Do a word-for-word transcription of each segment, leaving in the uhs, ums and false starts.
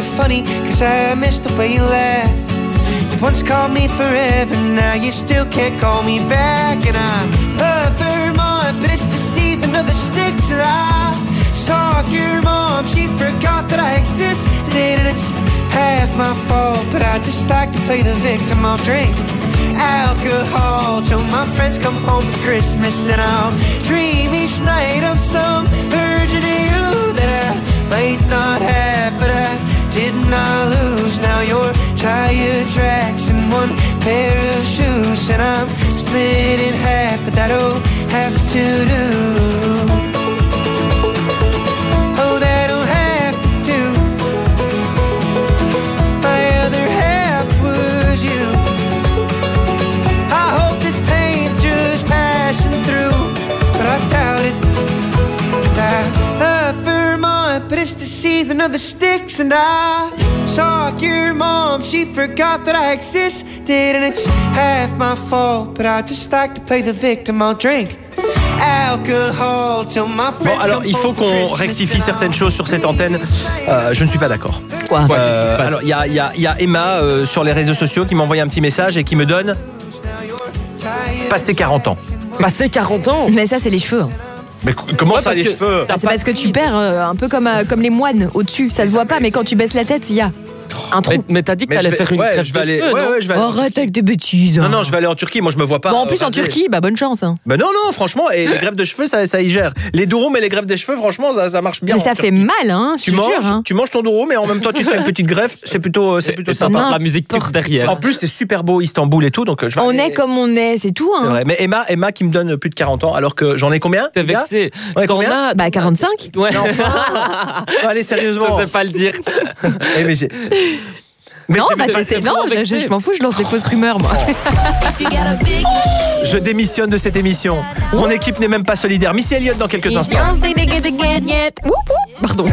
of funny, cause I missed the way you laughed. You once called me forever, now you still can't call me back. And I love Vermont, but it's the season of the sticks. And I saw your mom, she forgot that I existed. And it's half my fault, but I just like to play the victim. I'll drink alcohol till my friends come home for Christmas. And I'll dream each night of some version of you that I might not have, but I did not lose. Now you're tire tracks and one pair of shoes, and I'm split in half, but that'll have to do. Oh, that'll have to do. My other half was you. I hope this pain's just passing through, but I doubt it. And I love Vermont, but it's the season of the sticks. And I saw your mom, she forgot that I existed. And it's half my fault, but I just like to play the victim. I'll drink alcohol till my friends. Bon, alors il faut qu'on rectifie certaines choses sur cette antenne. Euh, je ne suis pas d'accord. Quoi euh, Alors il y a, y, a, y a Emma euh, sur les réseaux sociaux qui m'a envoyé un petit message et qui me donne passer quarante ans. Passer quarante ans. Mais ça, c'est les cheveux. Mais comment ouais, ça, les que, cheveux? C'est parce que tu perds euh, un peu comme, euh, comme les moines au-dessus. Ça se voit pas, mais quand tu baisses la tête, il y a un trou. Mais, mais t'as dit que mais t'allais vais, faire une ouais, crève je vais de aller, cheveux, ouais, non ouais, je vais aller. Arrête avec des bêtises. Non, non, je vais aller en Turquie. Moi, je me vois pas. Bon, en plus, euh, en Turquie, bah bonne chance. Hein. Bah non, non, franchement, et les greffes de cheveux, ça, ça y gère. Les durum et les greffes des cheveux, franchement, ça, ça marche bien. Mais ça fait mal, hein. Tu manges, jure, hein. tu manges ton durum, mais en même temps, tu te fais une petite greffe. C'est plutôt, c'est plutôt sympa. La musique turque derrière. En plus, c'est super beau, Istanbul et tout, donc je vais on aller... est comme on est, c'est tout. Hein. C'est vrai. Mais Emma, Emma qui me donne plus de quarante ans, alors que j'en ai combien? T'es vexé. On est combien? As... Bah quarante-cinq. Ouais. Non, enfin... Allez, sérieusement. Je sais pas le dire. Eh, mais j'ai... Mais non, bah c'est non, je, je, je m'en fous, je lance des fausses rumeurs, moi. Je démissionne de cette émission. Mon équipe n'est même pas solidaire. Missy Elliott dans quelques instants. Pardon.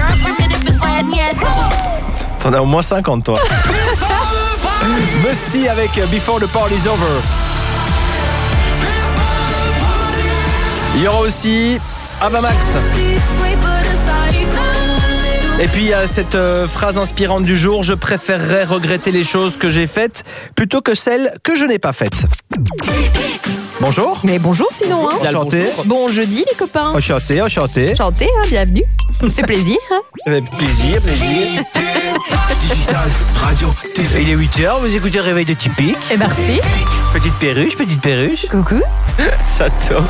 T'en as au moins cinquante, toi. Musty avec Before the Party's Over. Il y aura aussi Avamax. Et puis il y a cette euh, phrase inspirante du jour: je préférerais regretter les choses que j'ai faites plutôt que celles que je n'ai pas faites. Bonjour. Mais bonjour sinon, hein. Enchanté. Bon jeudi les copains. Enchanté, enchanté. Enchanté, hein, bienvenue. Ça fait plaisir. Hein. Plaisir, plaisir. Digital, radio, T V. Il est huit heures, vous écoutez le réveil de Typique. Et merci. Petite perruche, petite perruche. Coucou. J'adore.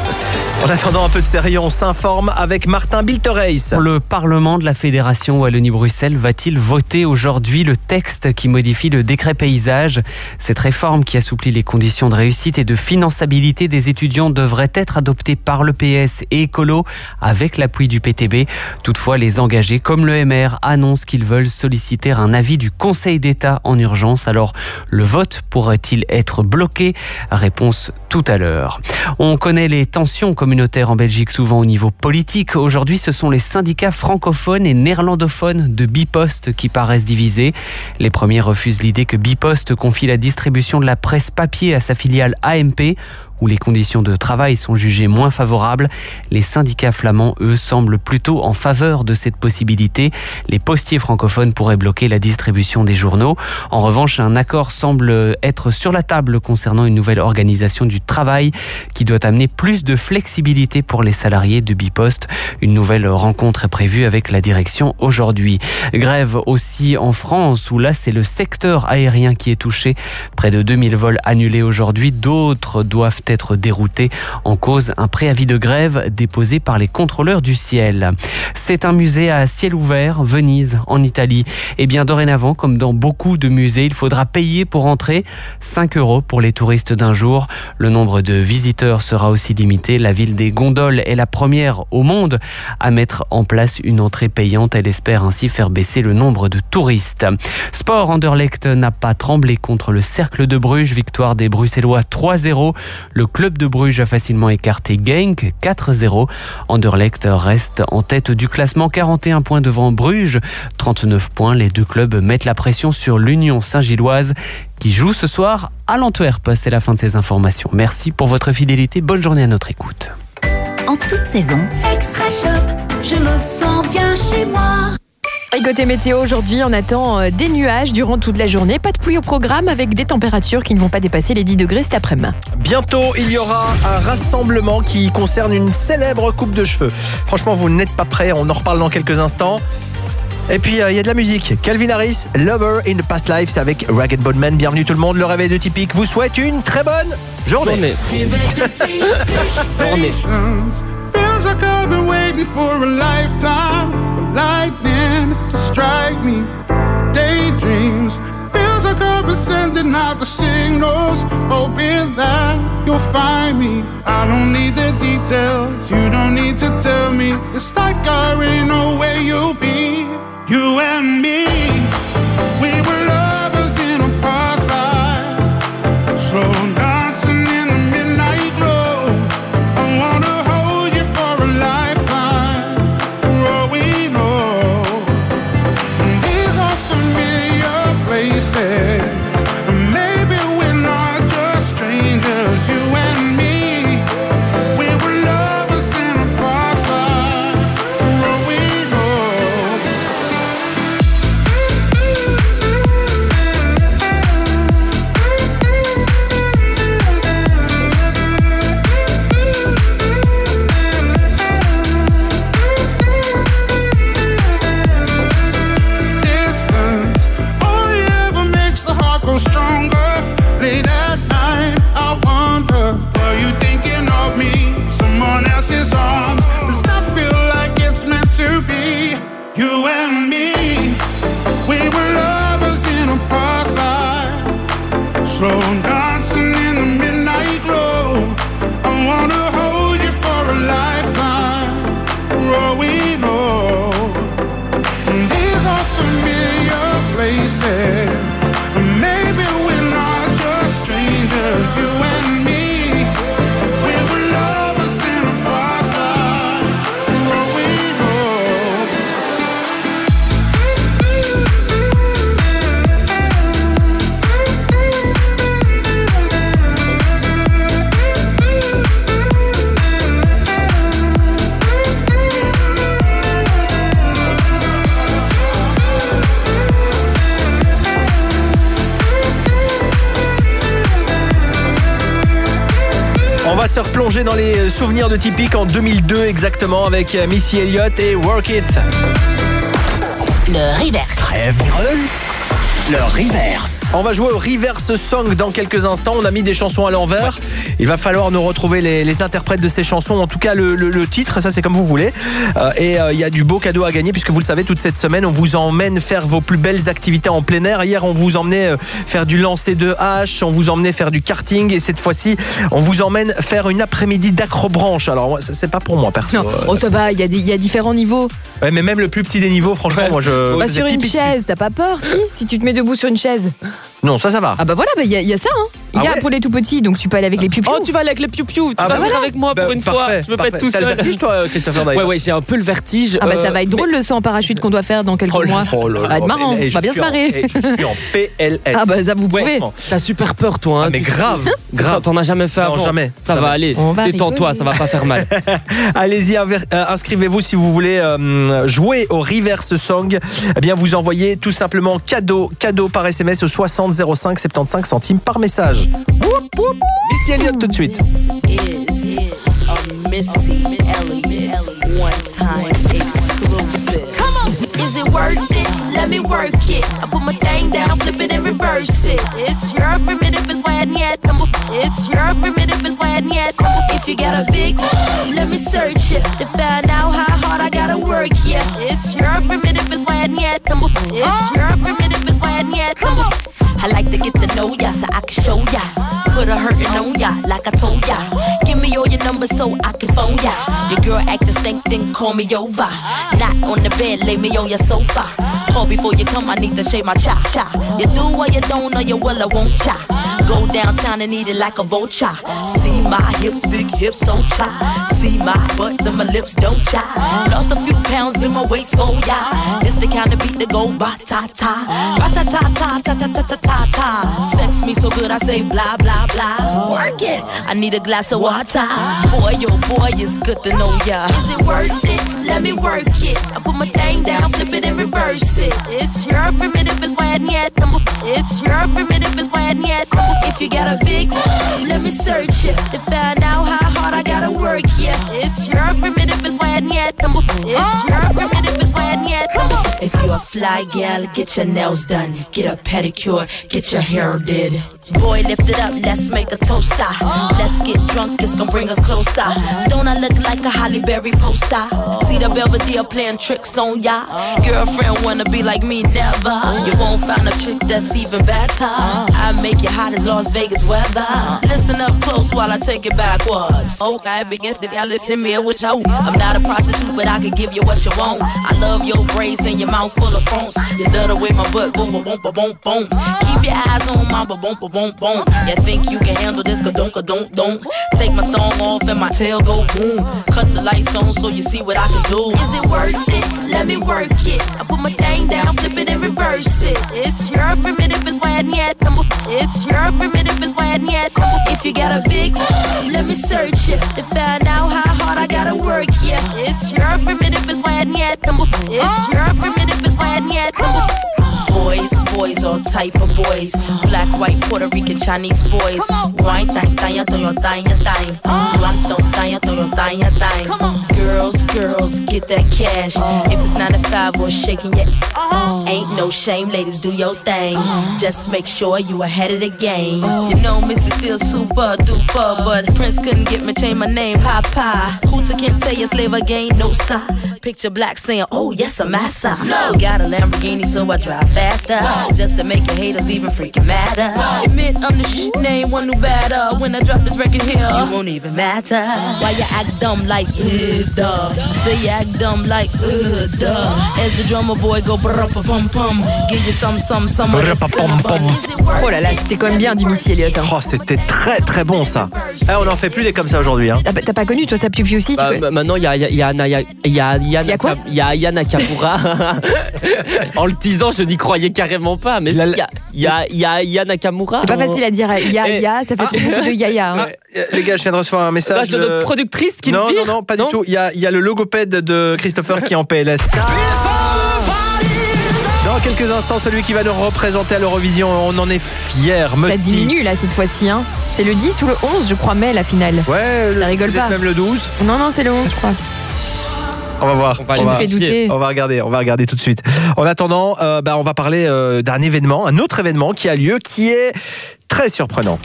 En attendant un peu de sérieux, on s'informe avec Martin Biltereis. Le Parlement de la Fédération Wallonie-Bruxelles va-t-il voter aujourd'hui le texte qui modifie le décret paysage? Cette réforme qui assouplit les conditions de réussite et de finançabilité des étudiants devrait être adoptée par le P S et Écolo avec l'appui du P T B. Toutefois, les engagés comme le M R annoncent qu'ils veulent solliciter un avis du Conseil d'État en urgence. Alors, le vote pourrait-il être bloqué? Réponse tout à l'heure. On connaît les tensions communautaires en Belgique, souvent au niveau politique. Aujourd'hui, ce sont les syndicats francophones et néerlandophones de Bipost qui paraissent divisés. Les premiers refusent l'idée que Bipost confie la distribution de la presse papier à sa filiale A M P, où les conditions de travail sont jugées moins favorables. Les syndicats flamands, eux, semblent plutôt en faveur de cette possibilité. Les postiers francophones pourraient bloquer la distribution des journaux. En revanche, un accord semble être sur la table concernant une nouvelle organisation du travail qui doit amener plus de flexibilité pour les salariés de Bipost. Une nouvelle rencontre est prévue avec la direction aujourd'hui. Grève aussi en France, où là, c'est le secteur aérien qui est touché. Près de deux mille vols annulés aujourd'hui. D'autres doivent être déroutés. En cause, un préavis de grève déposé par les contrôleurs du ciel. C'est un musée à ciel ouvert, Venise, en Italie. Et bien dorénavant, comme dans beaucoup de musées, il faudra payer pour entrer. cinq euros pour les touristes d'un jour. Le nombre de visiteurs sera aussi limité. La ville des gondoles est la première au monde à mettre en place une entrée payante. Elle espère ainsi faire baisser le nombre de touristes. Sport, Anderlecht n'a pas tremblé contre le Cercle de Bruges. Victoire des Bruxellois trois zéro. Le club de Bruges a facilement écarté Genk quatre zéro. Anderlecht reste en tête du classement, quarante et un points devant Bruges, trente-neuf points. Les deux clubs mettent la pression sur l'Union Saint-Gilloise qui joue ce soir à l'Antwerp. C'est la fin de ces informations. Merci pour votre fidélité. Bonne journée à notre écoute. En toute saison, Extra Shop, je me sens bien chez moi. Et côté météo, aujourd'hui, on attend euh, des nuages durant toute la journée. Pas de pluie au programme avec des températures qui ne vont pas dépasser les dix degrés cet après-midi. Bientôt, il y aura un rassemblement qui concerne une célèbre coupe de cheveux. Franchement, vous n'êtes pas prêts, on en reparle dans quelques instants. Et puis, il euh, y a de la musique. Calvin Harris, Lover in the Past Life, c'est avec Ragged Bone Man. Bienvenue tout le monde, le réveil de Typique vous souhaite une très bonne journée. Journée. Feels like I've been waiting for a lifetime for lightning to strike me. Daydreams. Feels like I've been sending out the signals, hoping that you'll find me. I don't need the details, you don't need to tell me. It's like I already know where you'll be. You and me, we were lovers in a past life, slow dancing in the midnight glow. I wanna hold you for a lifetime, for all we know. These are familiar places, maybe we're not just strangers. You and me, we were lovers in a past life, for all we know. Distance only ever makes the heart grow stronger. Late at night, I wonder, are you thinking of me? Someone else's arms. Does that feel like it's meant to be? You and me, we were lovers in a past life, slow dancing in the midnight glow. I wanna hold you for a lifetime, for all we know. These are familiar places, maybe we're not just strangers. You and me, we were lovers in a past life, for all we know. On va se replonger dans les souvenirs de Typique en deux mille deux exactement avec Missy Elliott et Work It. Le reverse. Le reverse. On va jouer au reverse song dans quelques instants. On a mis des chansons à l'envers. Il va falloir nous retrouver les, les interprètes de ces chansons, en tout cas le, le, le titre, ça c'est comme vous voulez. Euh, et il euh, y a du beau cadeau à gagner puisque vous le savez, toute cette semaine on vous emmène faire vos plus belles activités en plein air. Hier on vous emmenait euh, faire du lancer de hache, on vous emmenait faire du karting et cette fois-ci on vous emmène faire une après-midi d'acrobranche. Alors c'est pas pour moi perso. Non. Oh, ça va, il y, a des- il y a différents niveaux. Ouais, mais même le plus petit des niveaux, franchement, Ouais. moi je. Bah, je sur une pipi dessus. chaise, t'as pas peur si Si tu te mets debout sur une chaise. Non, ça ça va. Ah bah voilà, il bah, y, a- y a ça. Hein. Il y Ah a ouais pour les tout petits, donc tu peux aller avec les piou Oh, tu vas aller avec les piou-piou. Tu Ah vas bah venir voilà. avec moi pour Bah, une fois. parfait, Je veux pas parfait. être tout T'as le seul. vertige, toi, Christopher Daï? Ouais, ouais, j'ai un peu le vertige. Ah bah ça euh, va être drôle le saut en parachute qu'on doit faire dans quelques Oh là mois. là. Oh là Ça va là, être marrant, mais- et on va je bien se suis en- marrer. et je suis en P L S. Ah bah ça vous Ouais, pouvez. t'as super peur, toi. Hein. Ah, mais Tu- grave, Grave. grave. T'en as jamais fait Non, avant. jamais. Ça Jamais. va aller. On va Détends-toi, rigoler. ça va pas faire mal. Allez-y, inver- euh, inscrivez-vous si vous voulez euh, jouer au reverse song. Eh bien, vous envoyez tout simplement cadeau, cadeau par S M S au soixante zéro cinq soixante-quinze centimes par message. Whoop, whoop. Missy Elliott tout de suite. Is a Missy Elliott one time exclusive. Come on, is it worth it? Let me work it. I put my thing down, flip it and reverse it. It's your primitive is why I need number. It's your primitive is why I need number. If you got a big, let me search it to find out how hard I gotta work. Yeah, it's your primitive is why I need number. It's your primitive is why I need number. I like to get to know ya so I can show ya. Put a hurtin' on ya like I told ya. Give me all your numbers so I can phone ya. Your girl actin' stink, then call me over. Not on the bed, lay me on your sofa. Call before you come, I need to shave my cha cha. You do or you don't, or you will or won't cha. Go downtown and eat it like a vulture. See my hips, big hips, so cha. See my butts and my lips, don't cha. Lost a few pounds in my waist, oh yeah. This the kind of beat that go ba ta ta, ba ta ta ta ta ta ta ta ta ta. Sex me so good I say blah blah blah. Work it. I need a glass of water. Boy, oh boy, it's good to know ya. Is it worth it? Let me work it. I put my thing down, flip it and reverse If you got a big, let me search it to find out how hard I gotta work. Yeah, it's your primitive and yet, it's your primitive and yet. If you a fly gal, get your nails done, get a pedicure, get your hair did. Boy, lift it up, let's make a toaster. Let's get drunk, this gon' bring us closer. Don't I look like a Halle Berry poster? See the Belvedere playing tricks on ya. Girlfriend wanna be like me, never. You won't find a chick that's even better. I make you hot as Las Vegas weather. Listen up close while I take it backwards. Okay, begins to y'all listen me what you want. I'm not a prostitute, but I can give you what you want. I love your braids and your mouth full of phones. You love the way my butt boom, boom, boom, boom, boom. Keep your eyes on my boom, boom, boom, boom. You think you can handle this? Ka-don't, ka-don't, don't. Take my thong off and my tail go boom. Cut the lights on so you see what I can do. Is it worth it? Let me work it. I put my thing down, flip it and reverse it. It's your primitive and why yet. It's your primitive and why yet. If you got a big, let me search it to find out how hard I gotta work. Yeah, it's your primitive and why yet. It's your primitive and why yet. Boys, boys, all type of boys. Black, white, Puerto Rican, Chinese boys. Wine, thang, thang, thang, thang, thang. Blanc, thang, thang, thang, thang. Girls, girls, get that cash. If it's nine to five or shaking your ass, ain't no shame, ladies, do your thing. Just make sure you ahead of the game. You know, Missus still super duper, but Prince couldn't get me change my name, Papa. Hooter can't tell you slave again, no sign. Picture black saying, oh yes, I'm massa. No. Got a Lamborghini, so I drive faster. Just to make your haters even freaking matter. Admit I'm the shit, name one new batter. When I drop this record here, you won't even matter. Why you act dumb like, uh, duh. Say you act dumb like, uh, duh. As the drummer boy go brrrr-pum pum. Give you some, some, some. Oh là là, c'était quand même bien du Missy Elliott. Hein. Oh, c'était très très bon ça. Eh, on n'en fait plus des comme ça aujourd'hui. Hein. T'as, t'as pas connu toi ça Piu Piu aussi bah, tu peux... Maintenant il y a, y a, y a, y a, y a, y a, y a quoi Il y a Aya Nakamura. En le disant, je n'y croyais carrément pas. Mais il y a, y a, y a Aya Nakamura. C'est pas facile à dire. Yaya, ça fait ah. beaucoup de Yaya. Hein. Ah, les gars, je viens de recevoir un message de notre productrice qui non, me vire. Non, non, pas non. du tout. Il y a, y a le logopède de Christopher qui est en P L S. Dans quelques instants, celui qui va nous représenter à l'Eurovision, on en est fiers. Ça diminue là cette fois-ci. Hein. C'est le dix ou le onze, je crois, mai la finale. Ouais, ça le, rigole pas. Même le douze. Non, non, c'est le onze, je crois. On va voir. On va, tu on me va, fais douter. On va regarder, on va regarder tout de suite. En attendant, euh, bah, on va parler euh, d'un événement, un autre événement qui a lieu, qui est très surprenant.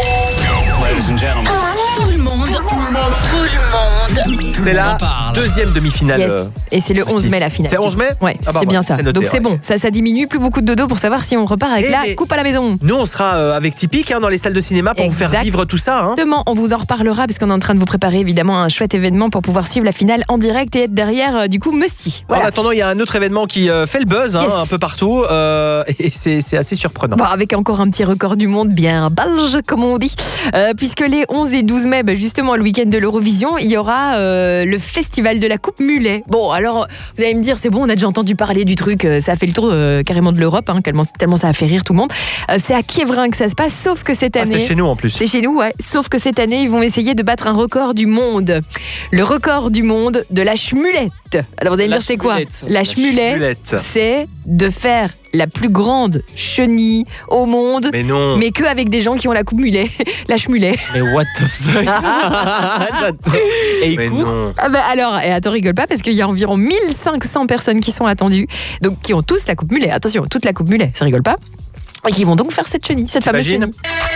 Tout le monde, tout le monde. C'est la deuxième demi-finale. Yes. Et c'est le onze mai la finale. C'est onze mai. Ouais, c'est ah bah bien voilà, ça. c'est noté, donc c'est ouais. bon, ça, ça diminue, plus beaucoup de dodo pour savoir si on repart avec Et la les... coupe à la maison. Nous, on sera euh, avec Typique hein, dans les salles de cinéma pour exact. vous faire vivre tout ça. Hein. Exactement, on vous en reparlera parce qu'on est en train de vous préparer évidemment un chouette événement pour pouvoir suivre la finale en direct et être derrière euh, du coup Musty. Voilà. En attendant, il y a un autre événement qui euh, fait le buzz hein, yes. un peu partout euh, et c'est, c'est assez surprenant. Bon, avec encore un petit record du monde bien belge comme on dit, euh, puisque les onze et douze mai, bah, justement le week-end de l'Eurovision, il y aura euh, le festival de la Coupe Mulet. Bon, alors vous allez me dire, c'est bon, on a déjà entendu parler du truc, euh, ça a fait le tour euh, carrément de l'Europe, hein, tellement, tellement ça a fait rire tout le monde. Euh, c'est à Kievrin que ça se passe, sauf que cette année... Ah, c'est chez nous en plus. C'est chez nous, ouais. Sauf que cette année, ils vont essayer de battre un record du monde. Le record du monde de la schmulette. Alors vous allez me dire, c'est quoi ? La schmulette, c'est de faire la plus grande chenille au monde, mais non, mais que avec des gens qui ont la coupe mulet, la schmulet. Mais what the fuck. J'adore. Et il court. Ah bah alors, et attends, rigole pas parce qu'il y a environ mille cinq cents personnes qui sont attendues, donc qui ont tous la coupe mulet. Attention, toute la coupe mulet, ça rigole pas. Et qui vont donc faire cette chenille, cette fameuse chenille.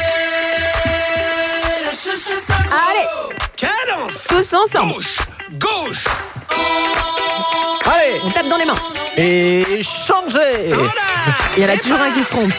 Allez, Cadence. tous ensemble. Gauche, gauche. Allez, on tape dans les mains. Et changer. Il y en a toujours un qui se trompe.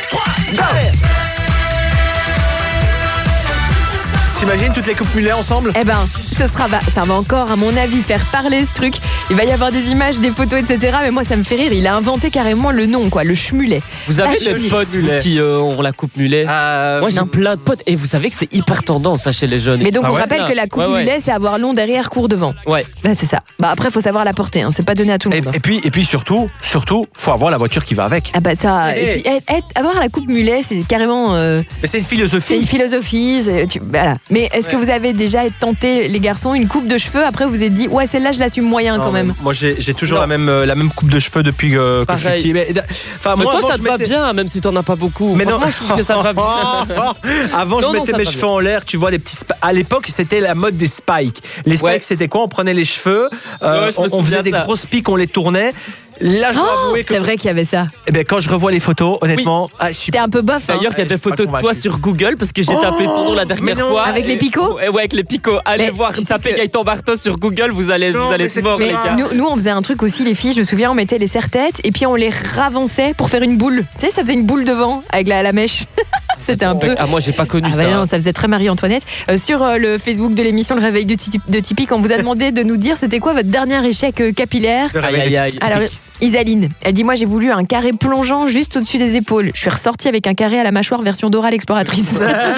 T'imagines toutes les coupes mulets ensemble ? Eh ben, ce sera, ça va encore, à mon avis, faire parler ce truc. Il va y avoir des images, des photos, et cetera. Mais moi, ça me fait rire. Il a inventé carrément le nom, quoi, le schmulet. Vous avez la des potes qui euh, ont la coupe mulet euh, Moi, j'ai non. plein de potes. Et vous savez que c'est hyper tendance, ça, chez les jeunes. Mais donc, ah on ouais rappelle que la coupe ouais, ouais. mulet, c'est avoir long derrière, court devant. Ouais. Là, c'est ça. Bah après, faut savoir la porter. Hein. C'est pas donné à tout le et, monde. et puis, et puis surtout, surtout, faut avoir la voiture qui va avec. Ah bah ça. Et et puis, être, être, avoir la coupe mulet, c'est carrément. Euh, Mais c'est une philosophie. C'est une philosophie. C'est, tu, voilà. Mais est-ce Ouais. que vous avez déjà tenté, les garçons, une coupe de cheveux? Après, vous vous êtes dit, ouais, celle-là, je l'assume moyen Non, quand même. Moi, j'ai, j'ai toujours Non. la même, euh, la même coupe de cheveux depuis euh, que je suis Pareil. petit. Mais, enfin, Mais moi, toi, avant, ça je te va mettais- bien, même si t'en as pas beaucoup. Mais non, Franchement, je trouve que ça te va bien. Avant, Non, je non, mettais ça mes va cheveux bien. en l'air, tu vois, les petits. spa- À l'époque, c'était la mode des spikes. Les spikes, Ouais. c'était quoi? On prenait les cheveux, euh, Ouais, je me on, on souviens faisait de des ça. grosses piques, on les tournait. Là, je dois Oh, avouer que. c'est vrai qu'il y avait ça. Eh ben, quand je revois les photos, honnêtement, ah, je suis T'es un peu bof, hein. D'ailleurs, il y a Ouais, des je suis pas photos de toi convaincu. sur Google parce que j'ai tapé ton nom la mais dernière non. fois. Avec les picots Ouais, ouais, avec les picots. Allez Mais voir, tu sais tapez que- Gaëtan Bartos sur Google, vous allez, Non, vous allez mais être c'est- morts, Mais les gars. nous, nous, on faisait un truc aussi, les filles. Je me souviens, on mettait les serre-têtes et puis on les ravançait pour faire une boule. Tu sais, ça faisait une boule devant avec la, la mèche. C'était un peu. Ah, moi, j'ai pas connu Ah ça. bah non, ça faisait très Marie-Antoinette. Euh, sur euh, le Facebook de l'émission Le Réveil de, Ti- de Tipeee, on vous a demandé de nous dire c'était quoi votre dernier échec euh, capillaire. Le Aïe, réveil aïe, des aïe. petites Alors, piques. Isaline, elle dit moi j'ai voulu un carré plongeant juste au-dessus des épaules. Je suis ressortie avec un carré à la mâchoire version Dora l'exploratrice.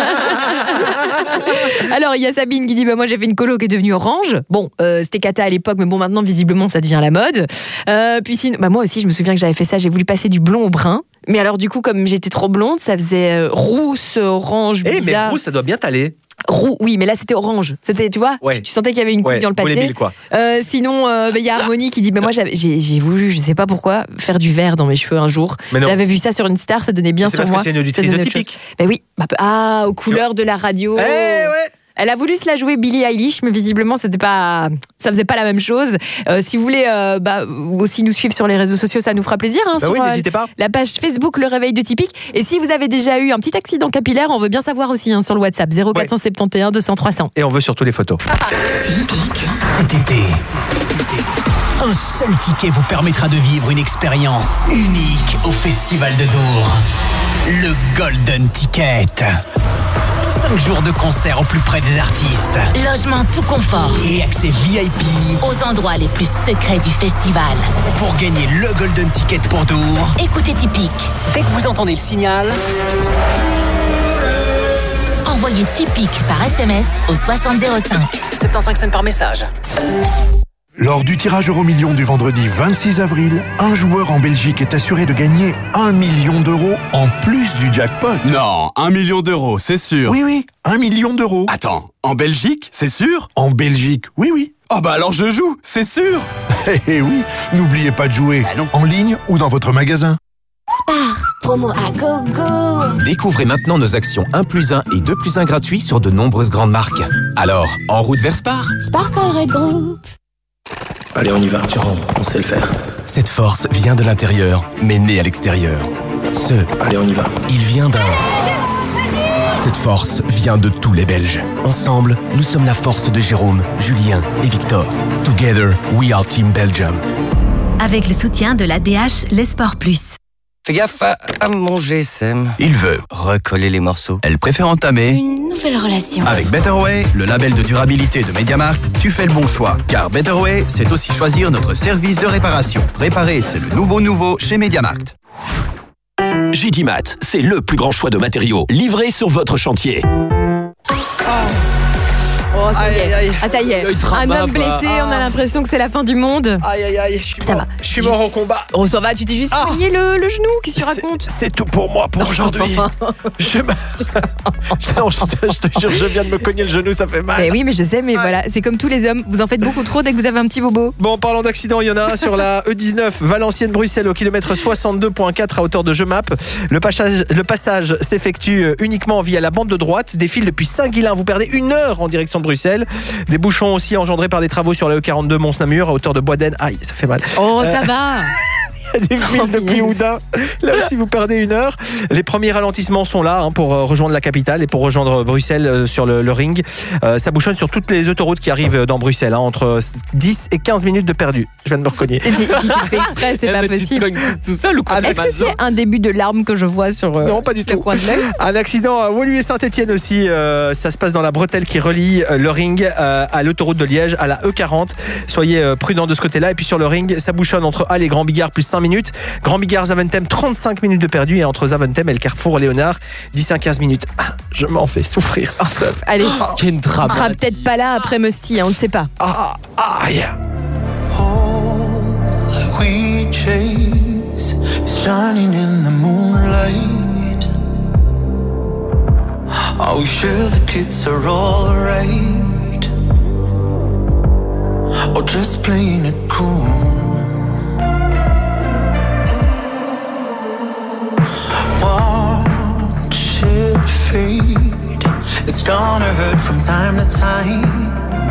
Alors il y a Sabine qui dit bah moi j'ai fait une colo qui est devenue orange. Bon, euh, c'était cata à l'époque, mais bon maintenant visiblement ça devient la mode. Euh, puis sinon, bah moi aussi je me souviens que j'avais fait ça. J'ai voulu passer du blond au brun. Mais alors du coup comme j'étais trop blonde, ça faisait euh, rousse, orange, Eh, mais bizarre. Bruce, ça doit bien t'aller. Roux, oui, mais là c'était orange. C'était, tu vois, Ouais. tu, tu sentais qu'il y avait une coupe Ouais, dans le pour les pâté. billes, quoi. Euh, sinon, euh, bah, il y a Harmonie qui dit bah, moi j'avais- j'ai, j'ai voulu, je sais pas pourquoi, faire du vert dans mes cheveux un jour. Mais non. J'avais vu ça sur une star, ça donnait bien C'est sur parce moi. que c'est une Ça auditrice donnait de autre chose. Typique. Bah oui, bah, ah, aux couleurs de la radio. Eh ouais. Elle a voulu se la jouer Billie Eilish, mais visiblement c'était pas, ça faisait pas la même chose. Euh, si vous voulez euh, bah, aussi nous suivre sur les réseaux sociaux, ça nous fera plaisir. Hein, Bah sur oui, euh, n'hésitez pas. la page Facebook Le Réveil de Typique. Et si vous avez déjà eu un petit accident capillaire, on veut bien savoir aussi hein, sur le WhatsApp zéro quatre cent soixante et onze deux cents trois cents. Et on veut surtout les photos. Cet été, un seul ticket vous permettra de vivre une expérience unique au Festival de Dour. Le Golden Ticket. Cinq jours de concert au plus près des artistes. Logement tout confort Et accès V I P. aux endroits les plus secrets du festival. Pour gagner le Golden Ticket pour Dour, Écoutez Typique. dès que vous entendez le signal, Envoyez Typique par S M S au soixante zéro cinq. soixante-quinze cents par message. Lors du tirage euro million du vendredi vingt-six avril, un joueur en Belgique est assuré de gagner un million d'euros en plus du jackpot. Non, un million d'euros, c'est sûr. Oui, oui, un million d'euros. Attends, en Belgique, c'est sûr? En Belgique, oui, oui. Oh bah alors je joue, c'est sûr. Eh eh oui, n'oubliez pas de jouer Bah non. en ligne ou dans votre magasin. Spar, promo à gogo. Découvrez maintenant nos actions un plus un et deux plus un gratuits sur de nombreuses grandes marques. Alors, en route vers Spar. Sparkle Red Group. Allez, on y va, Jérôme, on sait le faire. Cette force vient de l'intérieur, mais née à l'extérieur. Ce, allez, on y va, il vient d'un... Cette force vient de tous les Belges. Ensemble, nous sommes la force de Jérôme, Julien et Victor. Together, we are Team Belgium. Avec le soutien de l'A D H Les Sports Plus. Fais gaffe à, à mon G S M. Il veut. Recoller les morceaux. Elle préfère entamer. Une nouvelle relation. Avec Betterway, le label de durabilité de MediaMarkt, tu fais le bon choix. Car Betterway, c'est aussi choisir notre service de réparation. Réparer, c'est le nouveau nouveau chez MediaMarkt. J D Mat, c'est le plus grand choix de matériaux livrés sur votre chantier. Oh, ça y est. Aïe, aïe, aïe. Ah, ça y est. Il te Un rabaffe, homme blessé, ah. on a l'impression que c'est la fin du monde. Aïe aïe aïe, je suis Ça mort. va. Je suis mort au combat. Oh, ça va, tu t'es juste Ah. cogné le, le genou, qu'est-ce que tu racontes? C'est tout pour moi pour aujourd'hui. je, me- Non, je, te, je te jure, je viens de me cogner le genou, ça fait mal. Mais oui, mais je sais, mais voilà, c'est comme tous les hommes, vous en faites beaucoup trop dès que vous avez un petit bobo. Bon, parlant d'accident, il y en a un sur la E dix-neuf, Valenciennes-Bruxelles, au kilomètre soixante-deux virgule quatre à hauteur de Jemap. Le passage, le passage s'effectue uniquement via la bande de droite, défile depuis Saint-Guilain. Vous perdez une heure en direction de Bruxelles. Des bouchons aussi engendrés par des travaux sur la E quarante-deux Mons-Namur, à hauteur de Boisden. Aïe, ça fait mal. Oh, Euh, ça va. Il y a des fils Oh, depuis punaise. Oudin. Là aussi, vous perdez une heure. Les premiers ralentissements sont là hein, pour euh, rejoindre la capitale et pour rejoindre Bruxelles euh, sur le, le ring. Euh, ça bouchonne sur toutes les autoroutes qui arrivent dans Bruxelles, hein, entre dix et quinze minutes de perdu. Je viens de me recogner. Si, si tu le fais exprès, c'est Eh, pas mais tu te possible. cognes tout seul ou quoi? Avec Est-ce que c'est un début de larmes que je vois sur euh, Non, pas du le tout. coin de l'œil? Un accident à Woluwe et Saint-Etienne aussi. euh, ça se passe dans la bretelle qui relie euh, le ring euh, à l'autoroute de Liège, à la E quarante. Soyez euh, prudents de ce côté-là. Et puis sur le ring, ça bouchonne entre Halle et Grand Bigard, plus cinq minutes. Grand Bigard, Zaventem, trente-cinq minutes de perdu. Et entre Zaventem et le Carrefour Léonard, dix à quinze minutes. Ah, je m'en fais souffrir. Ah, ça- Allez, Quel on drame. sera peut-être pas là après Musty, hein, on ne sait pas. ah, aïe. We chase is shining in the moonlight. All Are we sure the kids are alright? Or just playing it cool? Watch it fade. It's gonna hurt from time to time.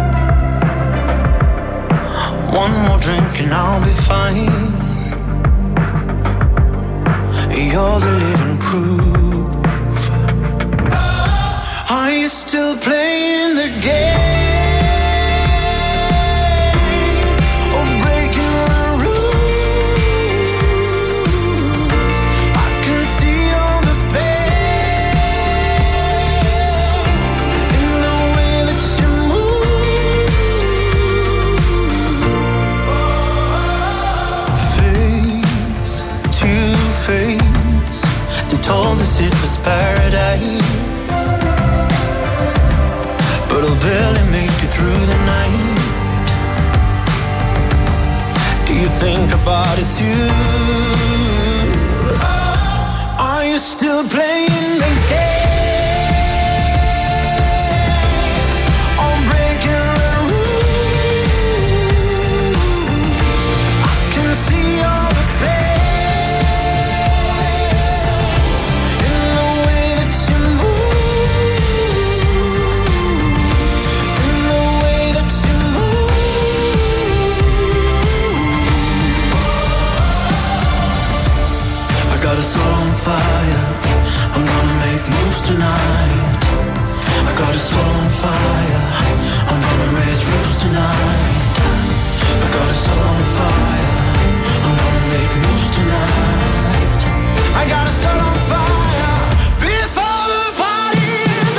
One more drink and I'll be fine. You're the living proof. Are you still playing the game? Or breaking the rules? I can see all the pain in the way that you move. Face to face, they told us it was paradise, but I'll barely make it through the night. Do you think about it too? Are you still playing the game? Or breaking the rules? I can see all the pain in the way that you move, in the way that you move. I got us all on fire. I'm gonna make moves tonight. I got us all on fire. I'm gonna raise roofs tonight. I got us all on fire. I'm gonna make moves tonight. I got us all on fire before the party's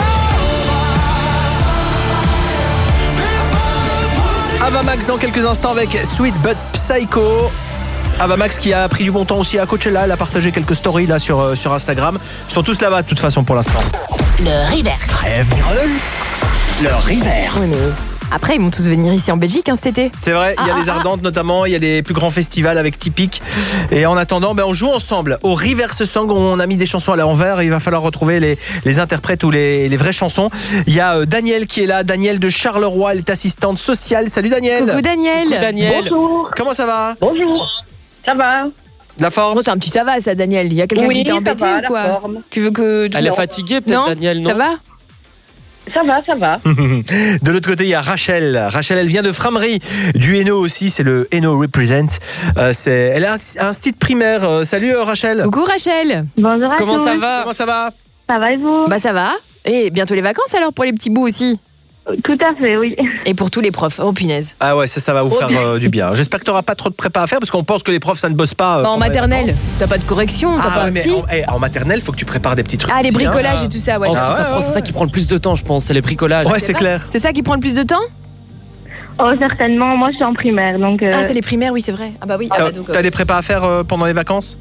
over. Avamax dans quelques instants avec Sweet But Psycho. Avamax qui a pris du bon temps aussi à Coachella, elle a partagé quelques stories là sur, euh, sur Instagram. Ils sont tous là-bas de toute façon pour l'instant. Le reverse. Le reverse. Après, ils vont tous venir ici en Belgique hein, cet été. C'est vrai, il y a Ah, les ah, Ardentes notamment, il y a des plus grands festivals avec Typique. Et en attendant, ben, on joue ensemble au Reverse Song. On a mis des chansons à l'envers. Il va falloir retrouver les, les interprètes ou les, les vraies chansons. Il y a euh, Daniel qui est là. Daniel de Charleroi, elle est assistante sociale. Salut Daniel. Coucou Daniel. Coucou Daniel. Bonjour. Comment ça va? Bonjour. Ça va? La forme? Oh, c'est un petit ça va ça Daniel. Il y a quelqu'un Oui, qui t'a ça embêté va, ou la quoi? forme. Tu veux que... Elle est Non. fatiguée peut-être, Non, Daniel, non? ça va? Ça va, ça va. De l'autre côté, il y a Rachel. Rachel, elle vient de Framery, du Hainaut aussi. C'est le Hainaut Represent. Euh, c'est, elle a un, un style primaire. Euh, salut euh, Rachel. Coucou Rachel. Bonjour à Comment tous. ça va? Comment ça va? Ça va et vous? Bah ça va. Et bientôt les vacances alors pour les petits bouts aussi. Tout à fait, oui. Et pour tous les profs. Oh punaise. Ah ouais, ça, ça va vous Oh, faire bien. euh, du bien. J'espère que tu n'auras pas trop de prépa à faire parce qu'on pense que les profs, ça ne bosse pas. euh, Bah, en pendant les maternelle, vacances. t'as pas de correction, t'as Ah pas ouais, mais si. en, eh, en maternelle, faut que tu prépares des petits trucs. Ah les aussi, hein. bricolages et tout ça, ouais. Oh, Ah ça, ouais, prend- ouais, c'est ça qui prend le plus de temps, je pense, c'est les bricolages. Ouais, c'est pas. clair. C'est ça qui prend le plus de temps? Oh, certainement. Moi, je suis en primaire, donc... euh, Ah c'est les primaires, oui c'est vrai. Ah bah oui. Ah, T'as, bah, donc, euh, t'as des prépas à faire euh, pendant les vacances?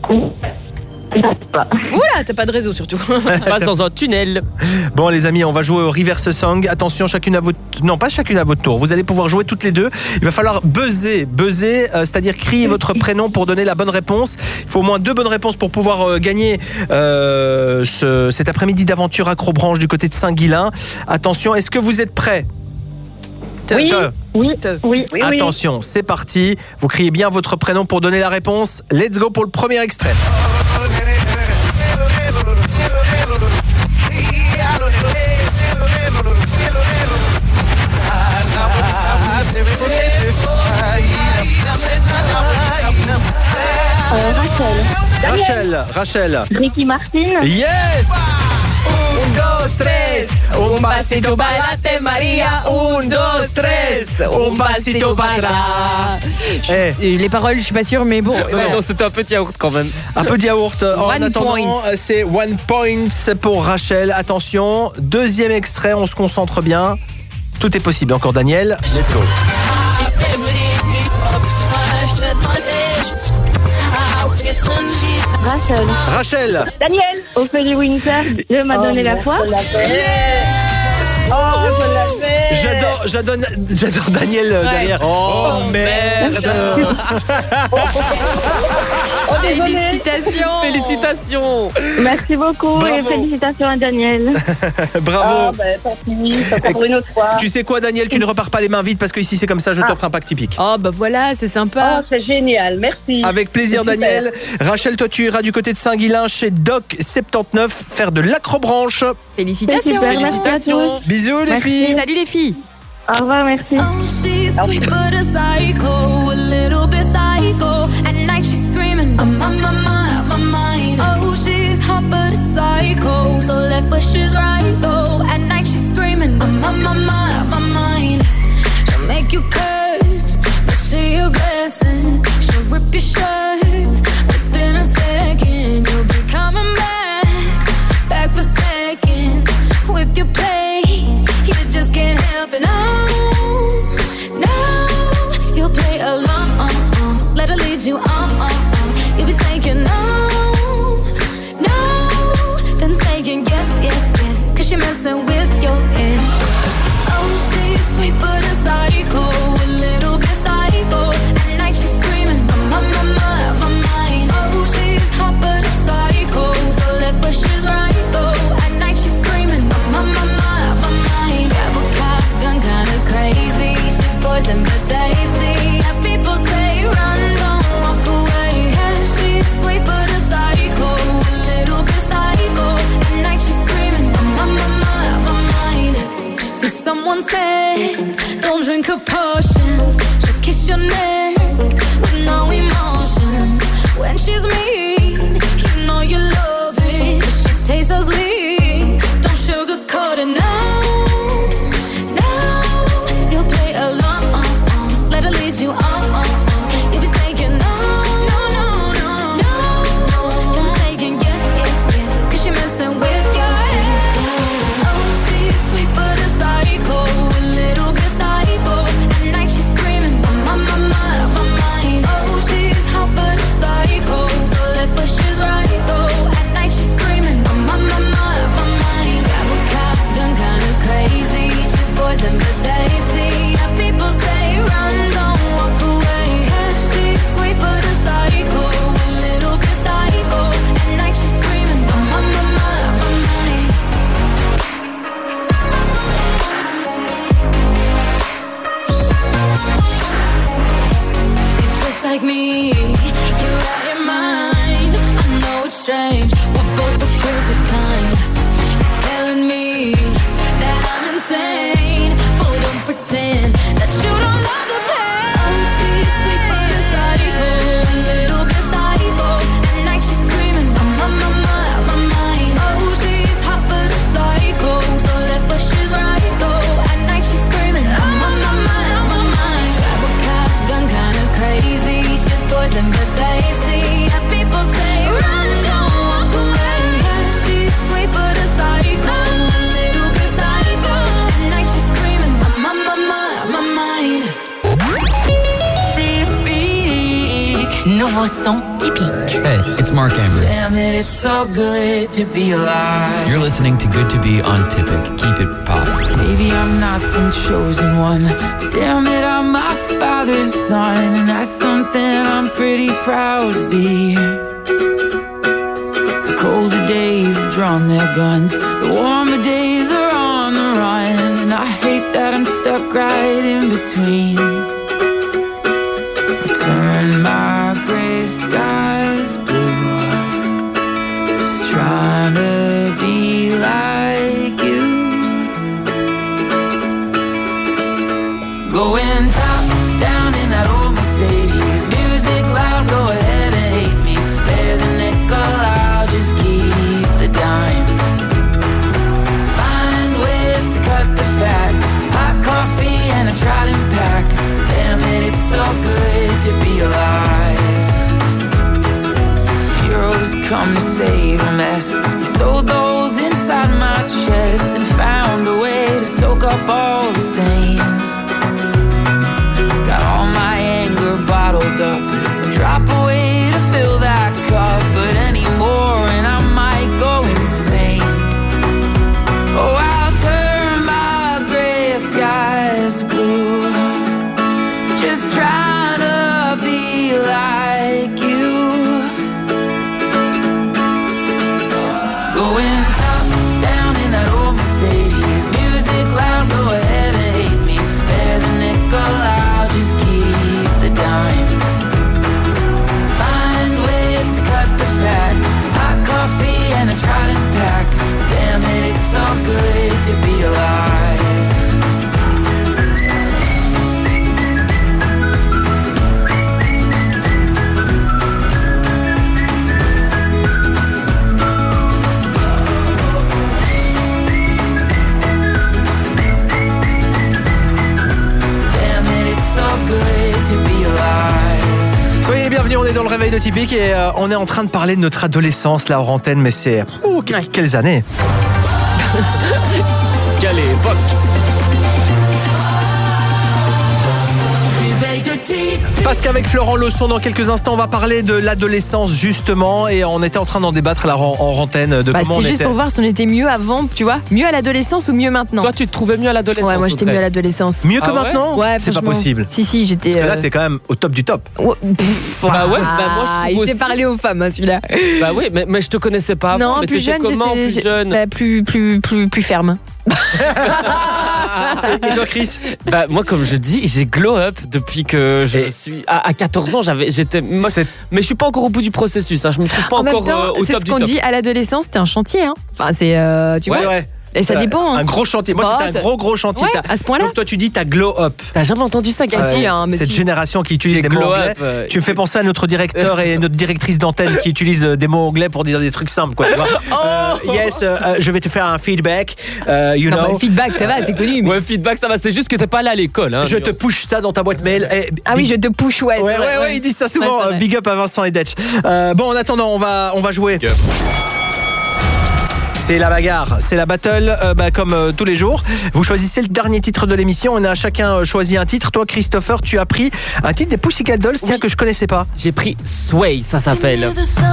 Oula, t'as pas de réseau surtout. Passe dans un tunnel. Bon les amis, on va jouer au Reverse Song. Attention, chacune à votre... Non, pas chacune à votre tour. Vous allez pouvoir jouer toutes les deux. Il va falloir buzzer. Buzzer, euh, c'est-à-dire crier votre prénom pour donner la bonne réponse. Il faut au moins deux bonnes réponses pour pouvoir euh, gagner euh, ce, cet après-midi d'aventure accrobranche du côté de Saint-Guilain. Attention, est-ce que vous êtes prêts? Oui, Te. oui, oui, oui, oui. Attention, c'est parti. Vous criez bien votre prénom pour donner la réponse. Let's go pour le premier extrait. Euh, Rachel. Rachel, Rachel. Ricky Martin. Yes! Un, dos, tres. Un pasito para te Maria. Un, dos, tres. Un pasito para. Eh. Les paroles, je suis pas sûre, mais bon. Ouais, voilà. non, c'était un petit yaourt quand même. Un peu de yaourt. En One attendant, point. c'est one point pour Rachel. Attention, deuxième extrait, on se concentre bien. Tout est possible. Encore Daniel. Let's go. Rachel. Rachel. Daniel. Ophélie Winter. Dieu m'a donné la foi. Oh, je l'avais. J'adore, j'adore, j'adore Daniel euh, Ouais. derrière. Oh, merde. Oh, désolée. Félicitations. Félicitations. Merci beaucoup Bravo. et félicitations à Daniel. Bravo. Ah, ben, tant pis, ça sera pour une autre fois. Tu sais quoi, Daniel, tu ne repars pas les mains vides parce que ici c'est comme ça, je t'offre un pack typique. Oh, bah voilà, c'est sympa. Oh, c'est génial, merci. Avec plaisir, C'est super. Daniel. Rachel, toi, tu iras du côté de Saint-Guilain chez Doc soixante-dix-neuf faire de l'acrobranche. Félicitations. C'est super, Félicitations. Bisous, les Merci. filles. Salut les filles. Au revoir, merci. Oh, she's sweet but a psycho, a little bit psycho. At night she's screaming, I'm on my mind, my mind. Oh, she's hot but a psycho, so left but she's right though. At night she's screaming, I'm on my mind, my mind. She'll make you curse, but she a blessing. She'll rip your shirt within a second. You'll be coming back, back for seconds with your play. You just can't help it, no, no. You'll play along, let her lead you on. You'll be saying no, no, then saying yes, yes, yes, cause you're messing with your head. Oh, she's sweet but a psycho, a little bit psycho. At night she's screaming, I'm on my mind, my mind. Oh, she's hot but a psycho, so left but she's right though. At night she's screaming, I'm on my mind, my mind. Gone kinda crazy, she's poison but tasty. Yeah, people say run, don't walk away. Yeah, she's sweet but a psycho, a little bit psycho. At night she's screaming, I'm on my mind, my mind. So someone said, don't drink her potions. She'll kiss your neck with no emotion. When she's mean, you know you love it. But she tastes so sweet, don't sugarcoat it, no. Let her lead you on. You'll be saying no, no, no, no, no. Then saying yes, yes, yes, cause you're messing with your head. Oh, she's sweet but a psycho, a little bit psycho. At night she's screaming, I'm on my mind, my mind. Oh, she's hot but a psycho, so left but she's right though. At night she's screaming, I'm on my mind, my mind. Grab a cop, gun kinda crazy. She's poison but tasty. Yeah, people say run. Like me, you're out your mind. I know it's strange, we're both the crazy kind. You're telling me that I'm insane, but don't pretend that you don't love the pain. Oh, she's sweet but a psycho, a little bit psycho. At night she's screaming, I'm on my mind, my mind. Oh, she's hot but a psycho, so left but she's right though. At night she's screaming, I'm on my mind, my mind. Grab a cop, gun kinda crazy. Poison but tasty. Yeah, people say run, don't walk away. Yeah, she's sweet but a psycho, a little bit psycho. At night she's screaming, I'm on my mind, my mind. Typique. Nouveau son typique. Hey, it's Mark Amber. Damn it, it's so good to be alive. You're listening to Good to Be on Typic. Keep it pop. Maybe I'm not some chosen one, but damn it, I'm my father's son, and that's something I'm pretty proud to be. The colder days have drawn their guns, the warmer days are on the run, and I hate that I'm stuck right in between. I turn my gray skies blue, just trying to be like you. Going top down in that old Mercedes, music loud, go ahead and hate me. Spare the nickel, I'll just keep the dime. Find ways to cut the fat, hot coffee and a Trident pack. Damn it, it's so good to be alive. Heroes come to save a mess. You sold those inside my chest and found a way to soak up all the stains. Got all my anger bottled up, a drop away to fill that cup, but anymore and I might go insane. Oh, I'll turn my gray skies blue, just trying to be like you. Typique et euh, on est en train de parler de notre adolescence là hors antenne, mais c'est... Oh, que- quelles années. Quelle époque. Parce qu'avec Florent Leçon, dans quelques instants, on va parler de l'adolescence justement, et on était en train d'en débattre là en, en antenne de Bah, comment on c'était juste était. pour voir si on était mieux avant, tu vois. Mieux à l'adolescence ou mieux maintenant. Toi, tu te trouvais mieux à l'adolescence? Ouais, moi j'étais Audrey mieux à l'adolescence. Mieux que Ah ouais maintenant Ouais, C'est pas franchement. possible. Si, si, j'étais. Parce que là, euh, t'es quand même au top du top. ouais, pff, Bah ouais, bah moi, je ah, trouve il aussi. s'est parlé aux femmes, hein, celui-là. Bah oui, mais, mais je te connaissais pas avant. Non, mais plus t'étais jeune, comment, j'étais plus jeune bah, plus, plus, plus, plus ferme. Et toi, Chris? Bah moi, comme je dis, j'ai glow up depuis que je Et- suis à, à quatorze ans. J'avais, j'étais, moi, C'est- mais je suis pas encore au bout du processus. Hein. Je me trouve pas En même encore temps, euh, au c'est top ce du qu'on top. dit à l'adolescence, c'était un chantier. Hein. Enfin, c'est, euh, tu Ouais, vois. ouais. Et ça Euh, dépend. Hein. Un gros chantier. Moi, Bah, c'était un ça- gros, gros chantier. Ouais, T'as- à ce point-là. Donc, toi, tu dis t'as glow up. T'as jamais entendu ça, Gaël? Ah, si, hein, mais Cette si. génération qui utilise Les des mots glow anglais. up, euh, Tu me fais penser à notre directeur et notre directrice d'antenne qui utilisent euh, des mots anglais pour dire des trucs simples, quoi. Tu vois. Euh, yes, euh, euh, je vais te faire un feedback. euh, you Non, know. mais le feedback, ça va, c'est connu. Mais... Ouais, feedback, ça va. C'est juste que t'es pas allé à l'école. Hein, Je mais te push ça dans ta boîte mail. Et- Ah oui, je te push, ouais. Ouais, c'est ouais, vrai, ouais, ils disent ça souvent. Ouais, c'est vrai. Big up à Vincent et Detch. Euh, bon, en attendant, on va, on va jouer. C'est la bagarre, c'est la battle, euh, bah, comme euh, tous les jours. Vous choisissez le dernier titre de l'émission. On a chacun euh, choisi un titre. Toi, Christopher, tu as pris un titre des Pussycat Dolls, tiens, que je connaissais pas. J'ai pris Sway, ça s'appelle.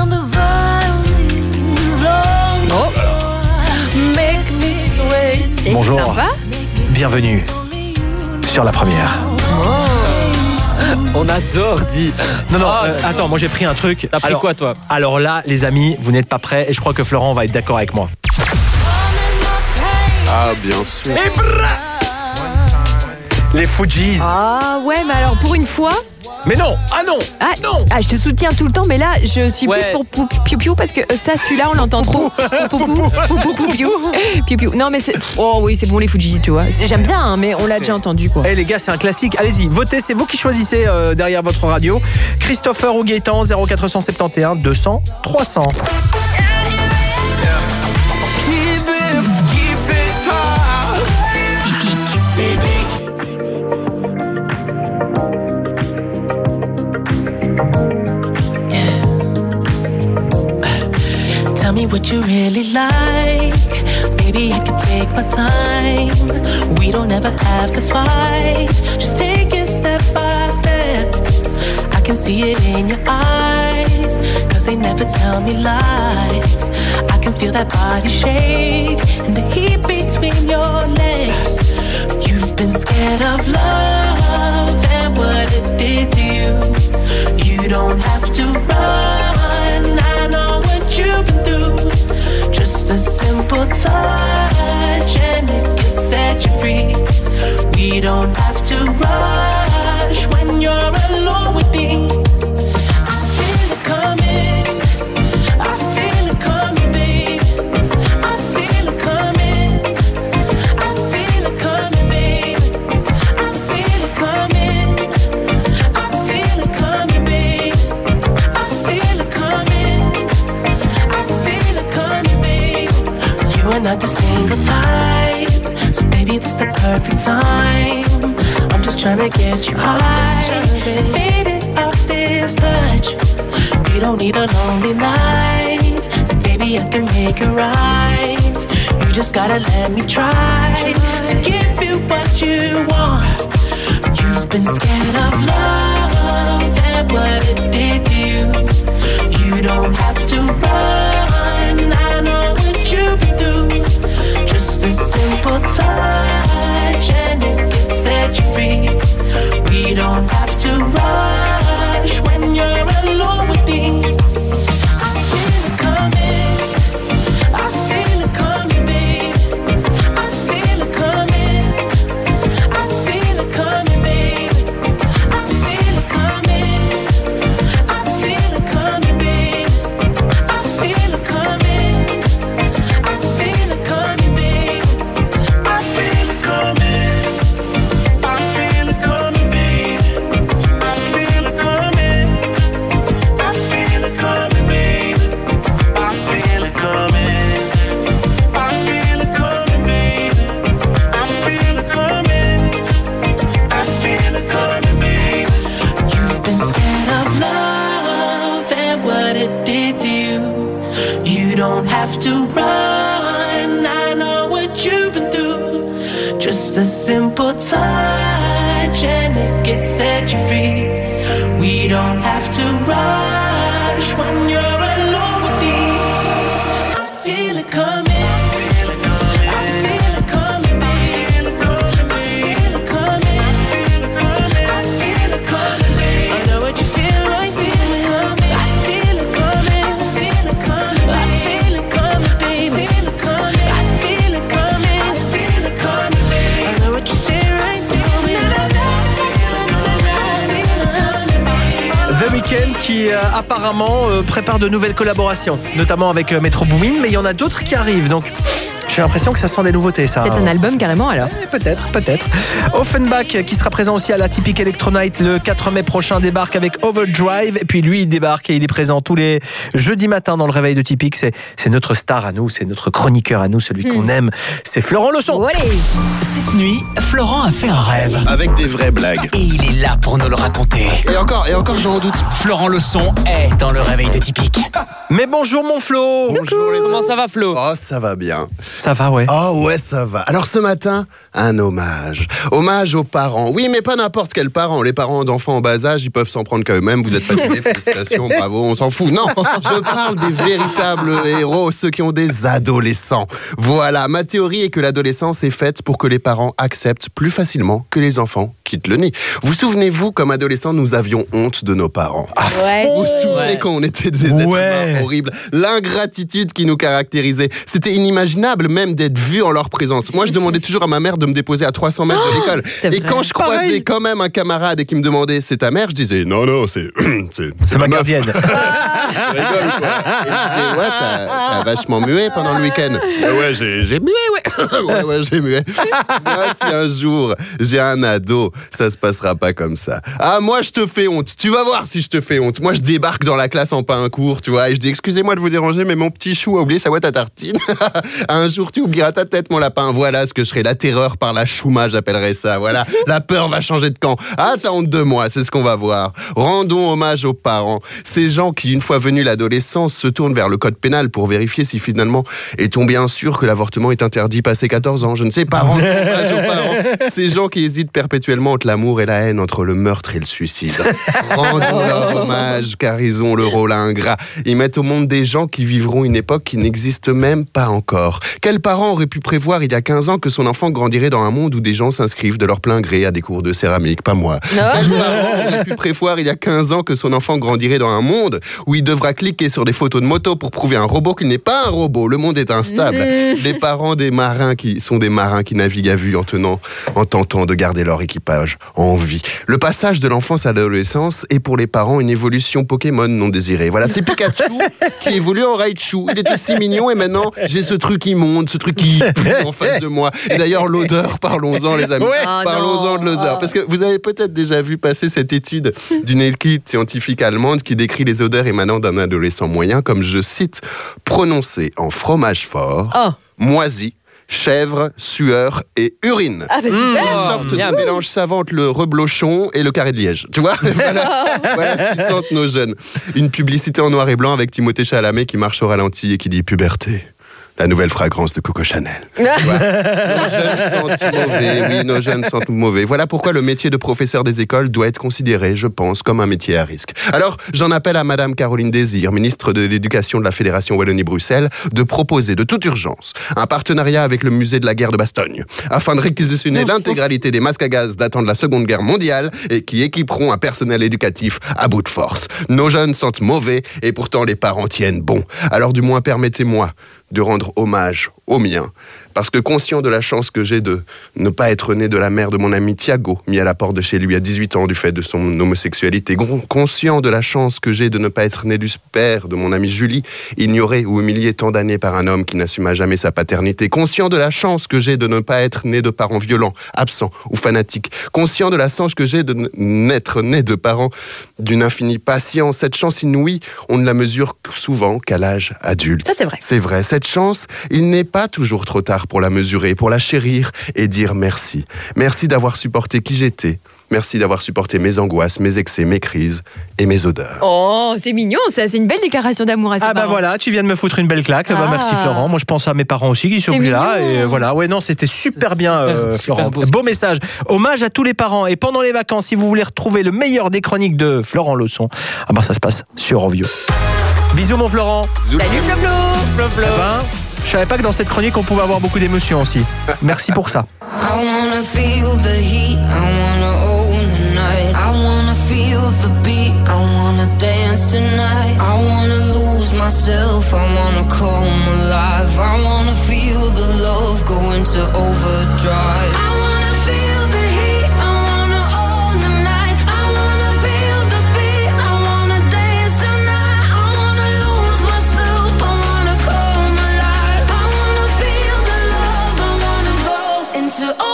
Bonjour, Sympa. bienvenue sur la première. On adore, dit. Non, non, Ah, euh, attends, moi j'ai pris un truc. T'as pris alors, quoi, toi? Alors là, les amis, vous n'êtes pas prêts et je crois que Florent va être d'accord avec moi. Ah, bien sûr. Et bra Les Fujis. Ah ouais, mais alors pour une fois. Mais non, ah non, Ah, non. ah, je te soutiens tout le temps, mais là, je suis Ouais. plus pour pou- piou piou parce que euh, ça, celui-là, on l'entend trop. Pou pou pou, pou pou pou piou. Piou piou. Non, mais c'est. Oh oui, c'est bon, les Fujis, tu vois. C'est- J'aime bien, hein, mais on l'a déjà entendu, quoi. Eh les gars, c'est un classique. Allez-y, votez, c'est vous qui choisissez euh, derrière votre radio. Christopher ou Gaëtan, zéro quatre sept un deux cents trois cents. Tell me what you really like. Maybe I can take my time. We don't ever have to fight. Just take it step by step. I can see it in your eyes. Cause they never tell me lies. I can feel that body shake and the heat between your legs. You've been scared of love and what it did to you. You don't have to run. I know what you've been through. Just a simple touch and it can set you free. We don't have to rush when you're alone with me. I feel it coming. I feel it coming, babe. I feel it coming. I feel it coming, babe. I feel it coming. I feel it coming, babe. I feel it coming. I feel it coming, babe. You are not the single type, so baby, this the perfect time. I'm just trying to get you high, faded off this touch. We don't need a lonely night, so baby, I can make it right. You just gotta let me try to give you what you want. You've been scared of love and what it did to you. You don't have to run. I know what you've been through. Just a simple touch and it can set you free. We don't have to rush when you're alone with me. I feel it coming. I feel it coming, babe. I feel it coming. I feel it coming, babe. I feel it coming. I feel it coming, babe. I You don't have to run, I know what you've been through. Just a simple touch and it gets set you free. We don't have to rush when you're alone with me. I feel it coming. Qui euh, apparemment euh, prépare de nouvelles collaborations, notamment avec euh, Metro Boomin, mais il y en a d'autres qui arrivent, donc j'ai l'impression que ça sent des nouveautés, ça. Peut-être un album carrément alors. Ouais, peut-être, peut-être. Offenbach qui sera présent aussi à la Typique Electro Night le quatre mai prochain débarque avec Overdrive, et puis lui il débarque et il est présent tous les jeudis matins dans le réveil de Typique. C'est, c'est notre star à nous, c'est notre chroniqueur à nous, celui qu'on aime, c'est Florent Leçon. Allez. Cette nuit, Florent a fait un rêve. Avec des vraies blagues. Et il est là pour nous le raconter. Et encore, et encore, j'en doute. Florent Leçon est dans le réveil de Typique. Mais bonjour mon Flo. Bonjour les amis. Comment ça va, Flo? Oh, ça va bien. Ça va, ouais. Oh ouais, ça va. Alors ce matin, un hommage. Hommage aux parents. Oui, mais pas n'importe quels parents. Les parents d'enfants en bas âge, ils peuvent s'en prendre qu'à eux-mêmes. Vous êtes fatigués, félicitations, bravo, on s'en fout. Non, je parle des véritables héros, ceux qui ont des adolescents. Voilà, ma théorie est que l'adolescence est faite pour que les parents acceptent plus facilement que les enfants quittent le nid. Vous souvenez-vous, comme adolescents, nous avions honte de nos parents. Ah, ouais. Vous vous souvenez Ouais. quand on était des êtres Ouais. humains horribles, l'ingratitude qui nous caractérisait. C'était inimaginable même d'être vu en leur présence. Moi, je demandais toujours à ma mère de me déposer à trois cents mètres de l'école. c'est Et vrai. quand je croisais Pareil. quand même un camarade et qui me demandait c'est ta mère, je disais non, non, c'est c'est, C'est ma meuf. gardienne. Je rigole, quoi. Et il disait ouais, t'as, t'as vachement mué pendant le week-end. Ouais, ouais, j'ai, j'ai mué, ouais. ouais, ouais, j'ai mué. Moi, si un jour j'ai un ado, ça se passera pas comme ça. Ah, moi, je te fais honte. Tu vas voir si je te fais honte. Moi, je débarque dans la classe en pas un cours, tu vois, et je dis excusez-moi de vous déranger, mais mon petit chou a oublié sa boîte à tartine. Un jour, tu oublieras ta tête, mon lapin. Voilà ce que je serai. La terreur par la chouma, j'appellerais ça. Voilà, la peur va changer de camp. Ah, t'as honte de moi, c'est ce qu'on va voir. Rendons hommage aux parents. Ces gens qui, une fois venus l'adolescence, se tournent vers le code pénal pour vérifier si finalement est-on bien sûr que l'avortement est interdit passé quatorze ans. Je ne sais pas. Rendons hommage aux parents. Ces gens qui hésitent perpétuellement entre l'amour et la haine, entre le meurtre et le suicide. Rendons leur hommage, car ils ont le rôle ingrat. Ils mettent au monde des gens qui vivront une époque qui n'existe même pas encore. Quel parent aurait pu prévoir il y a quinze ans que son enfant grandirait dans un monde où des gens s'inscrivent de leur plein gré à des cours de céramique? Pas moi. Quel parent aurait pu prévoir il y a quinze ans que son enfant grandirait dans un monde où il devra cliquer sur des photos de moto pour prouver à un robot qu'il n'est pas un robot? Le monde est instable. Les parents des marins qui sont des marins qui naviguent à vue en tenant, en tentant de garder leur équipage en vie. Le passage de l'enfance à l'adolescence est pour les parents une évolution Pokémon non désirée. Voilà, c'est Pikachu qui évolue en Raichu. Il était si mignon et maintenant j'ai ce truc immonde, ce truc qui pue en face de moi. Et d'ailleurs l'odeur, parlons-en les amis, Ouais. parlons-en de l'odeur. Parce que vous avez peut-être déjà vu passer cette étude d'une équipe scientifique allemande qui décrit les odeurs émanant d'un adolescent moyen comme, je cite, prononcé en fromage fort, Oh. moisi, chèvre, sueur et urine. Ah bah super. Une sorte Miam. de mélange savant entre le reblochon et le carré de Liège. Tu vois, voilà, voilà ce qu'ils sentent nos jeunes. Une publicité en noir et blanc avec Timothée Chalamet qui marche au ralenti et qui dit puberté. La nouvelle fragrance de Coco Chanel. Tu vois, nos jeunes sentent mauvais, oui, nos jeunes sentent mauvais. Voilà pourquoi le métier de professeur des écoles doit être considéré, je pense, comme un métier à risque. Alors, j'en appelle à Madame Caroline Désir, ministre de l'Éducation de la Fédération Wallonie-Bruxelles, de proposer de toute urgence un partenariat avec le musée de la guerre de Bastogne, afin de réquisitionner l'intégralité des masques à gaz datant de la Seconde Guerre mondiale et qui équiperont un personnel éducatif à bout de force. Nos jeunes sentent mauvais et pourtant les parents tiennent bon. Alors du moins, permettez-moi de rendre hommage aux miens, parce que conscient de la chance que j'ai de ne pas être né de la mère de mon ami Thiago, mis à la porte de chez lui à dix-huit ans du fait de son homosexualité, conscient de la chance que j'ai de ne pas être né du père de mon amie Julie, ignoré ou humilié tant d'années par un homme qui n'assuma jamais sa paternité, conscient de la chance que j'ai de ne pas être né de parents violents, absents ou fanatiques, conscient de la chance que j'ai de n'être né de parents d'une infinie patience. Cette chance inouïe, on ne la mesure souvent qu'à l'âge adulte. Ça c'est vrai. C'est vrai, cette chance, il n'est pas toujours trop tard pour la mesurer, pour la chérir et dire merci. Merci d'avoir supporté qui j'étais. Merci d'avoir supporté mes angoisses, mes excès, mes crises et mes odeurs. Oh, c'est mignon, ça, c'est une belle déclaration d'amour à ses Ah bah parents. voilà, tu viens de me foutre une belle claque. Ah. Bah merci Florent. Moi je pense à mes parents aussi qui sont C'est plus là. mignon. Et voilà, ouais non, c'était super bien euh, super Florent. beau. Beau message. Hommage à tous les parents. Et pendant les vacances, si vous voulez retrouver le meilleur des chroniques de Florent Lausson, ah bah ça se passe sur Rovio. Bisous mon Florent. Salut Flo Flo. Eh ben, je savais pas que dans cette chronique on pouvait avoir beaucoup d'émotions aussi. Merci pour ça. I wanna feel the heat, I wanna own the night. I wanna feel the beat, I wanna dance tonight. I wanna lose myself, I wanna come alive. I wanna feel the love go into overdrive. I wanna feel the heat, I wanna own the night. I wanna feel the beat, I wanna dance tonight. I wanna lose myself, I wanna come alive. I wanna feel the love, I wanna go into overdrive.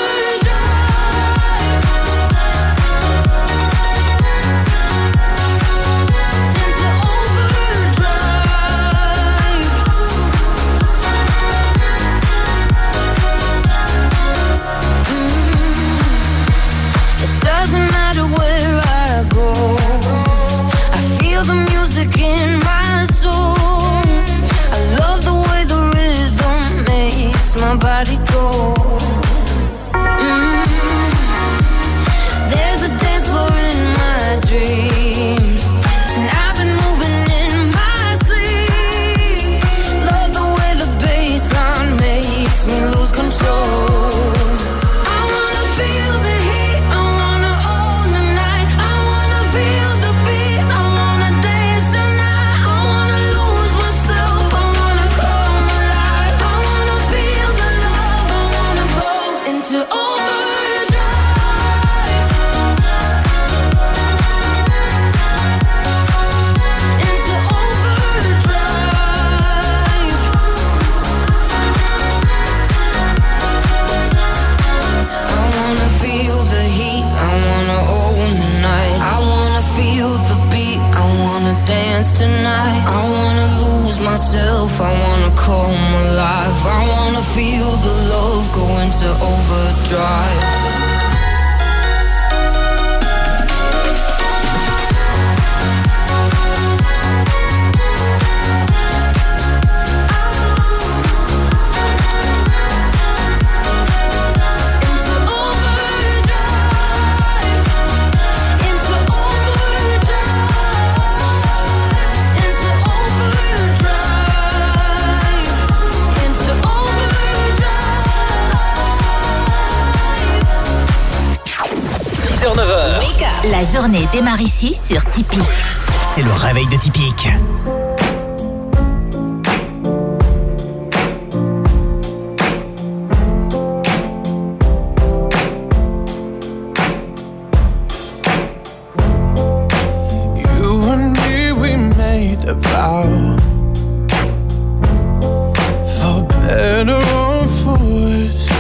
My body go. Mm. There's a dance floor in my dreams, and I've been moving in my sleep. Love the way the bassline makes me lose control. I wanna feel the heat, I wanna own the night. I wanna feel the beat, I wanna dance tonight. I wanna lose myself, I wanna come alive. I wanna feel the love, I wanna go into overdrive. Into overdrive. I wanna feel the heat, I wanna own the night. I wanna feel the beat, I wanna dance tonight. I wanna lose myself, I wanna come alive. I wanna feel the love go into overdrive. six heures neuf heures. La journée démarre ici sur Tipeee. C'est le réveil de Typique. You and me, we made a vow. For better or for worse.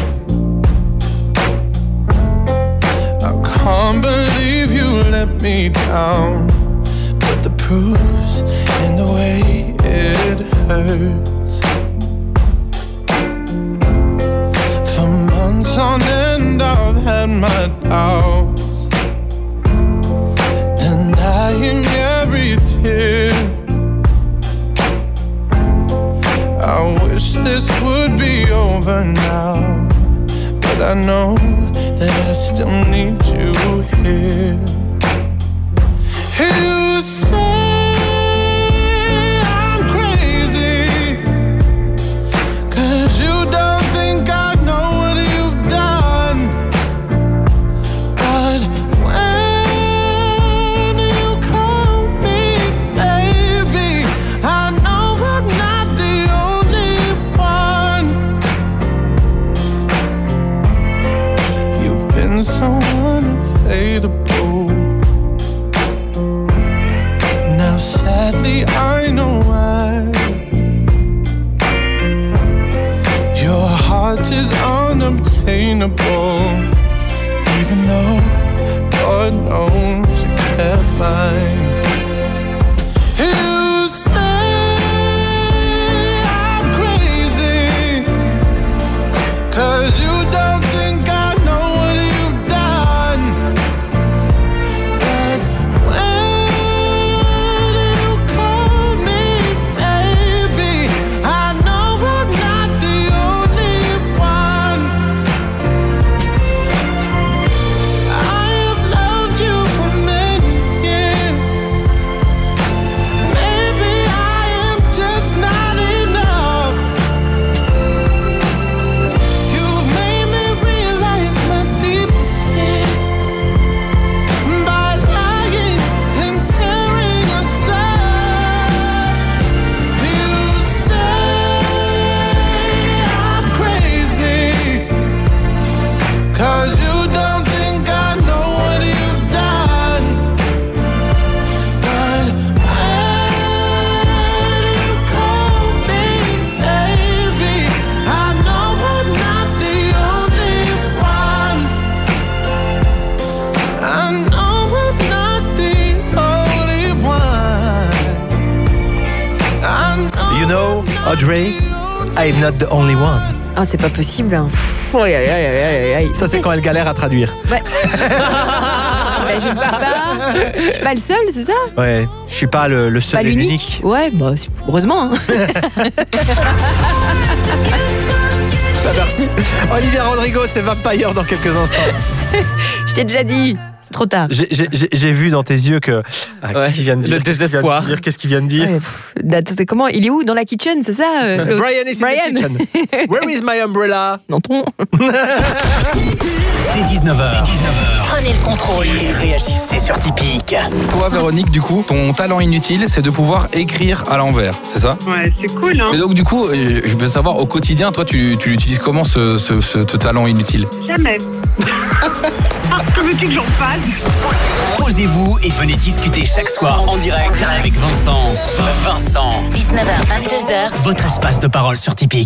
I can't believe you let me down. But the proof's in the way it hurts. For months on end, I've had my doubts. Denying every tear. I wish this would be over now, but I know that I still need you here. You say I'm crazy, 'cause you don't think I know what you've done. But when you call me baby, I know I'm not the only one. You've been so unfadable. Now sadly I know why. Your heart is unobtainable, even though God knows you kept mine. You say I'm crazy, 'cause you don't think I know what you've done. know, Audrey, I'm not the only one. Ah, c'est pas possible. Hein. Pff, aïe, aïe, aïe, aïe, aïe. Ça, c'est quand elle galère à traduire. Ouais. Ben, je ne suis pas, je suis pas le seul, c'est ça? Ouais, je suis pas le, le seul pas et l'unique. l'unique. Ouais, bah, heureusement. Hein. Bah, merci. Olivia Rodrigo, c'est Vampire dans quelques instants. Je t'ai déjà dit. C'est trop tard. J'ai, j'ai, j'ai vu dans tes yeux que. Ah, Ouais, qu'est-ce qu'il vient de dire? le désespoir. Qu'est-ce qu'il vient de dire? Ouais, pff, c'est comment? Il est où? Dans la kitchen, c'est ça? euh, Brian is in the kitchen. Where is my umbrella? Dans ton. Dès dix-neuf heures, prenez le contrôle et réagissez sur Tipeee. Toi, Véronique, du coup, ton talent inutile, c'est de pouvoir écrire à l'envers, c'est ça? Ouais, c'est cool, hein. Et donc, du coup, euh, je veux savoir, au quotidien, toi, tu, tu l'utilises comment, ce, ce, ce, ce talent inutile? Jamais. Ah, que veux-tu que j'en fasse? Posez-vous et venez discuter chaque soir en direct avec Vincent. Vincent, dix-neuf heures, vingt-deux heures. votre espace de parole sur Tipeee.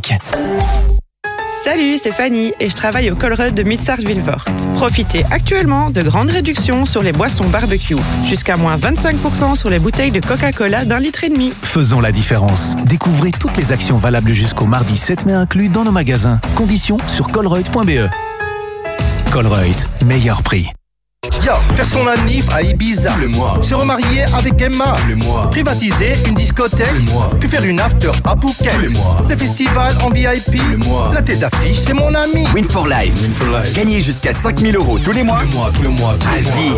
Salut, c'est Fanny et je travaille au Colruyt de Milsart-Villefort. Profitez actuellement de grandes réductions sur les boissons barbecue. Jusqu'à moins vingt-cinq pour cent sur les bouteilles de Coca-Cola d'un litre et demi. Faisons la différence. Découvrez toutes les actions valables jusqu'au mardi sept mai inclus dans nos magasins. Conditions sur colruyt point b e. Colruyt, meilleur prix. Yo, faire son anniv à Ibiza. Le mois. Se remarier avec Emma. Le mois. Privatiser une discothèque. Le mois. Puis faire une after à Phuket. Le mois. Le festival en V I P. Le mois. La tête d'affiche, c'est mon ami. Win for Life. Win for Life. Gagnez jusqu'à cinq mille euros tous les mois. Le mois, tout le mois. À vie.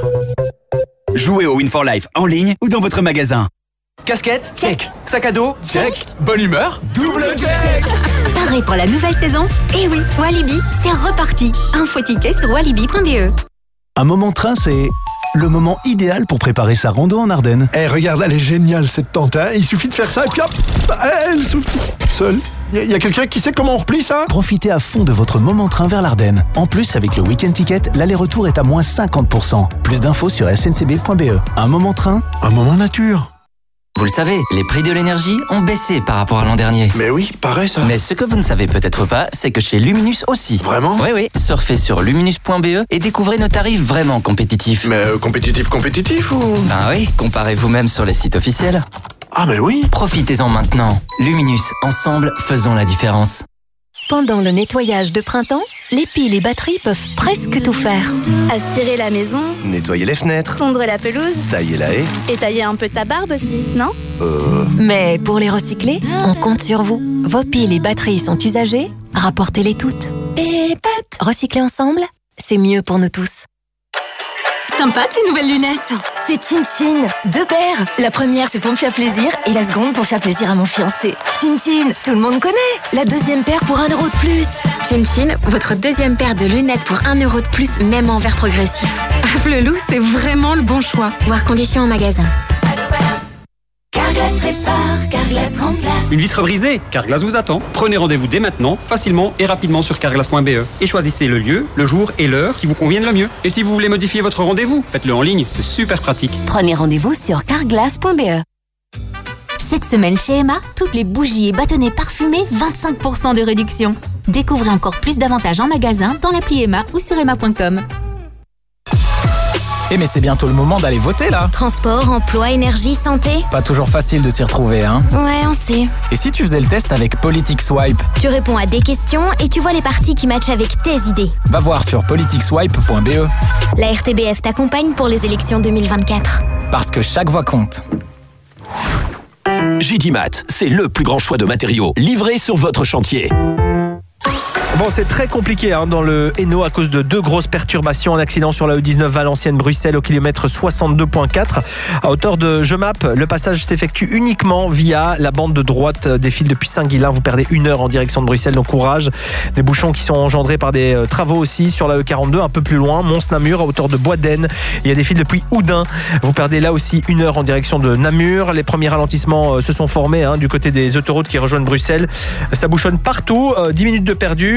Jouez au Win for Life en ligne ou dans votre magasin. Casquette? Check. Sac à dos? Check. Bonne humeur? Double check. Pareil pour la nouvelle saison? Eh oui, Walibi, c'est reparti. Info ticket sur walibi point b e. Un moment train, c'est le moment idéal pour préparer sa rando en Ardennes. Eh, regarde, elle est géniale cette tente, hein. Il suffit de faire ça et puis hop, elle souffle seule. Il y, y a quelqu'un qui sait comment on replie ça? Profitez à fond de votre moment train vers l'Ardenne. En plus, avec le Week-end Ticket, l'aller-retour est à moins cinquante pour cent. Plus d'infos sur s n c b point b e. Un moment train, un moment nature. Vous le savez, les prix de l'énergie ont baissé par rapport à l'an dernier. Mais oui, pareil ça. Mais ce que vous ne savez peut-être pas, c'est que chez Luminus aussi. Vraiment? Oui, oui. Surfez sur luminus point b e et découvrez nos tarifs vraiment compétitifs. Mais euh, compétitif, compétitif ou? Ben oui, comparez vous-même sur les sites officiels. Ah mais oui. Profitez-en maintenant. Luminus, ensemble, faisons la différence. Pendant le nettoyage de printemps, les piles et batteries peuvent presque tout faire. Aspirer la maison, Nettoyer les fenêtres, tondre la pelouse, tailler la haie. et tailler un peu ta barbe aussi, non? Euh... Mais pour les recycler, on compte sur vous. Vos piles et batteries sont usagées, rapportez-les toutes. Et pat, recycler ensemble, c'est mieux pour nous tous. Sympa tes nouvelles lunettes. C'est Chin Chin, deux paires. La première, c'est pour me faire plaisir, et la seconde, pour faire plaisir à mon fiancé. Chin Chin, tout le monde connaît. La deuxième paire pour un euro de plus. Chin Chin, votre deuxième paire de lunettes pour un euro de plus, même en verre progressif. Flelou, c'est vraiment le bon choix. Voir conditions en magasin. Carglass répare, Carglass remplace. Une vitre brisée? Carglass vous attend. Prenez rendez-vous dès maintenant, facilement et rapidement sur carglass point b e et choisissez le lieu, le jour et l'heure qui vous conviennent le mieux. Et si vous voulez modifier votre rendez-vous, faites-le en ligne, c'est super pratique. Prenez rendez-vous sur carglass point b e. Cette semaine chez Emma, toutes les bougies et bâtonnets parfumés, vingt-cinq pour cent de réduction. Découvrez encore plus d'avantages en magasin dans l'appli Emma ou sur emma point com. Eh mais c'est bientôt le moment d'aller voter là. Transport, emploi, énergie, santé. Pas toujours facile de s'y retrouver, hein. Ouais, on sait. Et si tu faisais le test avec Politics Swipe? Tu réponds à des questions et tu vois les partis qui matchent avec tes idées. Va voir sur politics swipe point b e. La R T B F t'accompagne pour les élections deux mille vingt-quatre. Parce que chaque voix compte. J D Mat, c'est le plus grand choix de matériaux livrés sur votre chantier. Bon, c'est très compliqué hein, dans le Hainaut à cause de deux grosses perturbations. Un accident sur la E dix-neuf Valenciennes-Bruxelles au kilomètre soixante-deux virgule quatre. À hauteur de Jemap, le passage s'effectue uniquement via la bande de droite des fils depuis Saint-Guilain. Vous perdez une heure en direction de Bruxelles, donc courage. Des bouchons qui sont engendrés par des travaux aussi sur la E quarante-deux, un peu plus loin, Mons-Namur, à hauteur de Boisdaine. Il y a des fils depuis Oudin. Vous perdez là aussi une heure en direction de Namur. Les premiers ralentissements se sont formés hein, du côté des autoroutes qui rejoignent Bruxelles. Ça bouchonne partout. dix minutes de perdu.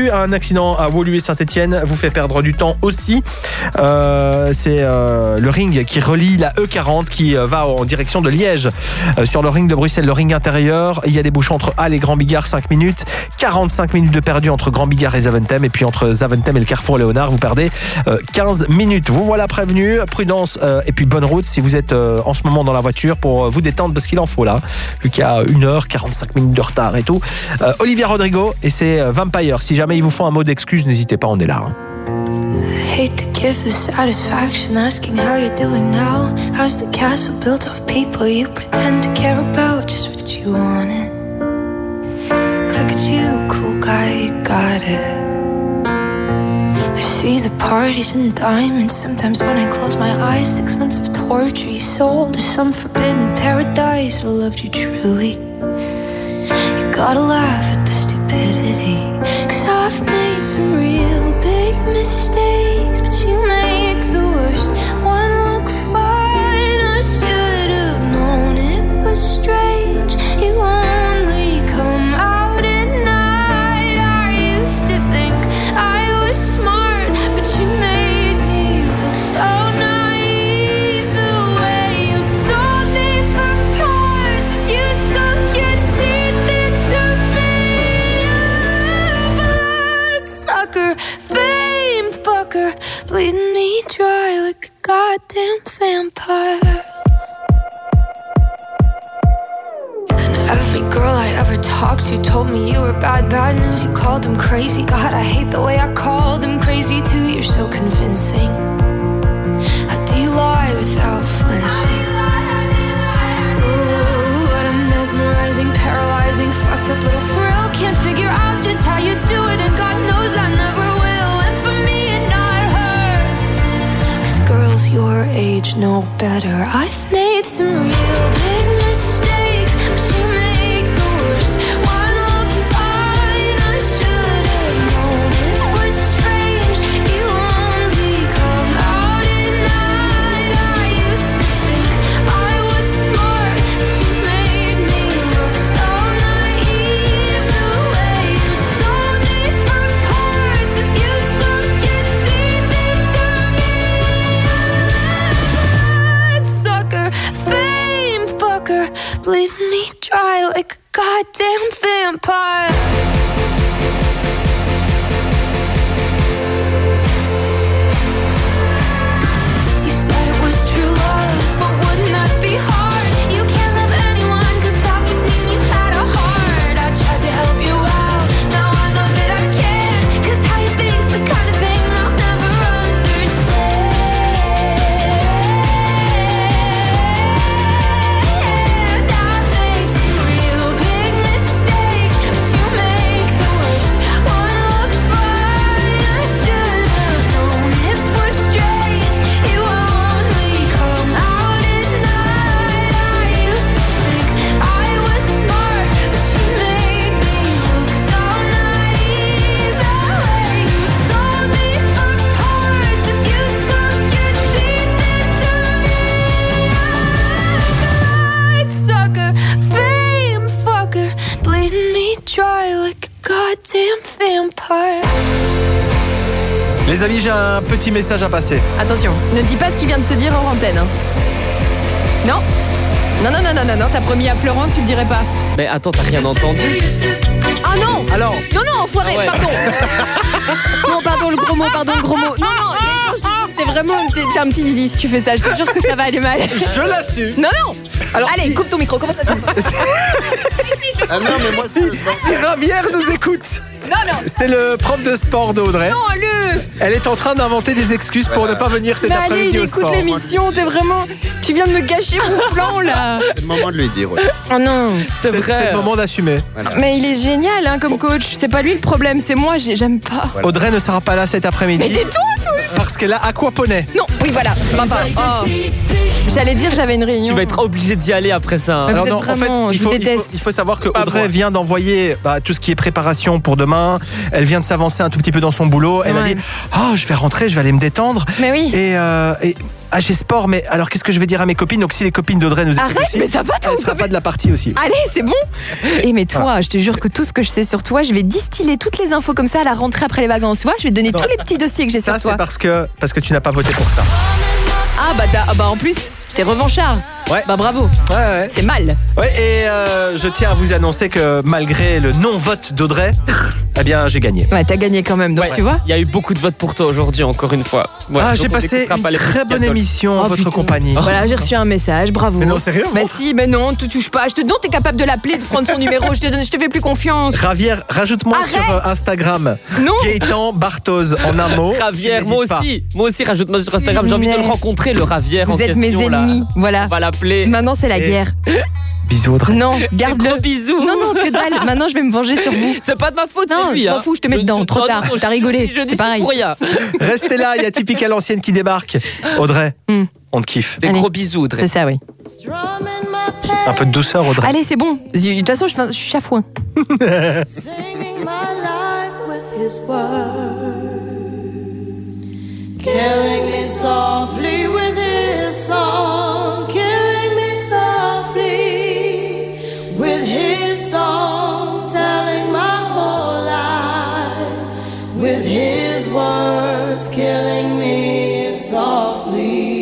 eu un accident à Woluwe Saint-Etienne, vous fait perdre du temps aussi. Euh, c'est euh, le ring qui relie la E quarante qui euh, va en direction de Liège. Euh, sur le ring de Bruxelles, le ring intérieur, il y a des bouchons entre Halle et Grand Bigard, cinq minutes. quarante-cinq minutes de perdu entre Grand Bigard et Zaventem. Et puis entre Zaventem et le Carrefour Léonard, vous perdez euh, quinze minutes. Vous voilà prévenu, prudence euh, et puis bonne route si vous êtes euh, en ce moment dans la voiture pour vous détendre parce qu'il en faut là. Vu qu'il y a une heure, quarante-cinq minutes de retard et tout. Euh, Olivia Rodrigo et c'est euh, Vampire. Si jamais il vous faut un mot d'excuse, n'hésitez pas, on est là. Hein. Hate to give the satisfaction asking how you're doing now. How's the castle built of people you pretend to care about? Just what you wanted. Look at you, cool guy, you got it. I see the parties and diamonds. Sometimes when I close my eyes, six months of torture you sold to some forbidden paradise. I loved you truly. You gotta laugh at the stupidity, 'cause I've made some real big mistakes, but you make the worst one look fine. I should have known it was strange. You only come out at night. I used to think I was smart, but you made me look so naive. The way you sold me for parts, you sunk your teeth into me. Bloodsucker, fame fucker, bleeding me dry like a goddamn vampire. And every girl I ever talked to told me you were bad, bad news. You called them crazy. God, I hate the way I called them crazy too. You're so convincing. How do you lie without flinching? Ooh, what a mesmerizing, paralyzing, fucked up little thrill. Can't figure out just how you do it, and God knows I never will. And for me and not her, 'cause girls your age know better. I've made some real big mistakes, but you make the worst one look fine. I should have known it was strange. You only come out at night. I used to think I was smart, but you made me look so naive. The way you sold me for parts as you sunk your teeth into me. Sucker, fame fucker, bleeding me dry like a goddamn vampire. You said it was true love, but wouldn't that be hard? You can't love anyone, 'cause that would mean you had a heart. I tried to help you out, now I know that I can't, 'cause how you think's the kind of thing I'll never understand. I've made some real big mistakes, but you make the worst one look fine. I should have known it was strange. You only come out at night. I used to think I was smart, but you made me look so naive. The way you sold me for parts as you sunk your teeth into me. Bloodsucker, fame fucker, bleeding me dry like a goddamn vampire. Les amis, j'ai un petit message à passer. Attention, ne dis pas ce qu'il vient de se dire en antenne. Hein. Non Non, non, non, non, non, non, t'as promis à Florent, tu le dirais pas. Mais attends, t'as rien entendu? Ah non Alors Non, non, enfoiré, Ah ouais. pardon. Non, pardon, le gros mot, pardon, le gros mot. Non, non, quand je dis, t'es vraiment, t'es, t'es un petit zizi si tu fais ça, je te jure que ça va aller mal. Je l'assume. Non, non. Alors, allez, si- coupe ton micro, comment ça se passe? Ah non, mais moi, Si, si Ravière nous écoute, Non, non. c'est le prof de sport d'Audrey. Non, le. Elle est en train d'inventer des excuses pour ne pas venir cet Mais allez, après-midi il au écoute sport. l'émission, t'es vraiment. Tu viens de me gâcher mon plan là. C'est le moment de lui dire. Ouais. Oh non. C'est C'est vrai. c'est le moment d'assumer. Voilà. Mais il est génial hein, comme coach. C'est pas lui le problème, c'est moi, j'ai- j'aime pas. Voilà. Audrey ne sera pas là cet après-midi. Mais tais-toi tous. Parce qu'elle a aquaponey. Non, oui voilà, c'est ma part. Oh. J'allais dire que j'avais une réunion. Tu vas être obligé d'y aller après ça. hein. Mais Alors vous non, êtes en fait, vraiment- il je faut, vous il faut, déteste. il faut savoir que Pas Audrey moi. vient d'envoyer bah, tout ce qui est préparation pour demain bien. Elle vient de s'avancer un tout petit peu dans son boulot. Elle Ouais. a dit oh, je vais rentrer, je vais aller me détendre. Mais oui. Et, euh, et ah, j'ai sport, mais alors qu'est-ce que je vais dire à mes copines? Donc si les copines d'Audrey nous écoutent Arrête, aussi, mais ça va, ton elle sera pas de la partie aussi. Allez, c'est bon. Et mais toi, je te jure que tout ce que je sais sur toi, je vais distiller toutes les infos comme ça à la rentrée après les vacances. Tu vois, je vais te donner Non. tous les petits dossiers que j'ai Ça, sur toi. c'est parce que, parce que tu n'as pas voté pour ça. Ah bah, t'as- ah bah en plus, t'es revanchard. Ouais. Bah bravo. Ouais, ouais. C'est mal. Ouais, et euh, je tiens à vous annoncer que malgré le non-vote d'Audrey, eh bien, j'ai gagné. Ouais, t'as gagné quand même, donc Ouais. tu vois. Il y a eu beaucoup de votes pour toi aujourd'hui, encore une fois. Ouais, ah, donc j'ai on passé n'écoutera une pas les très bonne Pussycat Dolls. émission en Oh, votre putain. compagnie. Voilà, j'ai reçu un message, bravo. Mais non, sérieux? Bah si, mais non, tu touches pas. Je te donne, t'es capable de l'appeler, de prendre son numéro. Je te donne, je te fais plus confiance. Ravière, rajoute-moi Arrête. sur euh, Instagram. Non. Gaëtan Barthoz en un mot. Ravière, Tu moi n'hésites aussi. Moi aussi, rajoute-moi sur Instagram. J'ai envie de le rencontrer, le Ravière en Vous êtes mes question, là. ennemis, voilà. On va l'appeler. Maintenant, c'est la Et- guerre. Bisous Audrey. Non, garde-le. Gros bisous. Non, non, que dalle. Maintenant, je vais me venger sur vous. C'est pas de ma faute, Non, c'est lui. je m'en hein. fous, je te mets dedans. Trop non, tard. non, T'as je- rigolé. je dis C'est pareil. pour rien. Restez là, il y a Typique à l'ancienne qui débarque. Audrey, Hmm. on te kiffe. Des Allez. gros bisous, Audrey. C'est ça, oui. Un peu de douceur Audrey. Allez, c'est bon. De toute façon, je fais- je suis chafouin. Singing my life with his words, killing me softly with his song, killing me softly with his song, telling my whole life with his words, killing me softly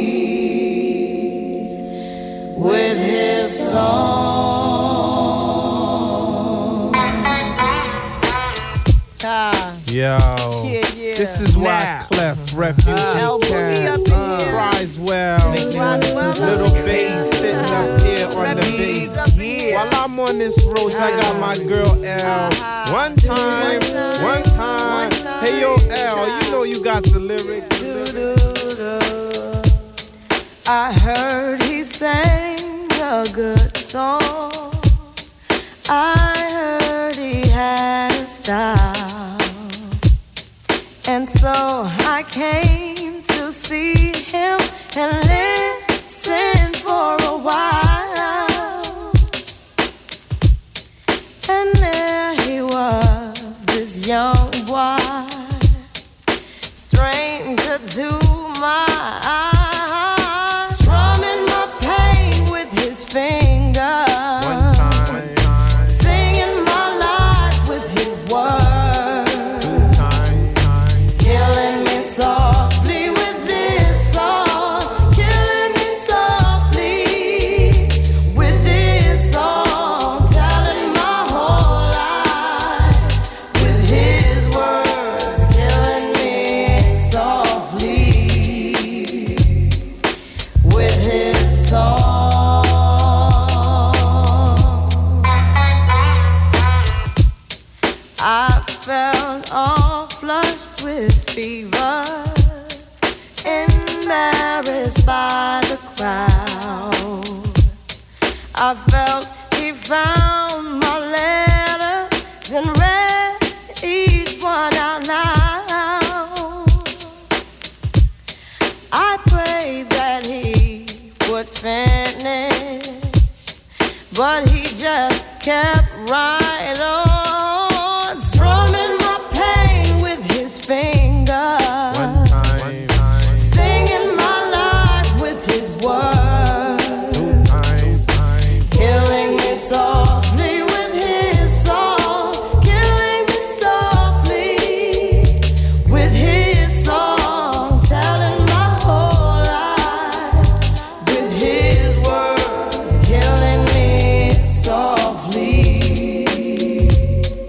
with his song. Yo, Yeah, yeah. this is why Now. Clef, Refugee Uh, Cat, uh, Criswell, Little Bass sitting up here on the bass. While I'm on this road, I got my girl L. One time, one time. Hey yo, L, you know you got the lyrics. I heard he sang a good song. I heard he had a style. And so I came to see him and listen for a while. And there he was, this young boy, stranger to my eyes, strumming my pain with his fingers, One time, one time, singing my life with his words, two times, time. killing me softly with this song, killing me softly with this song, telling my whole life with his words, killing me softly with his song. I felt all flushed with fever, embarrassed by the crowd. I felt he found my letters and read each one out loud. I prayed that he would finish, but he just kept right on.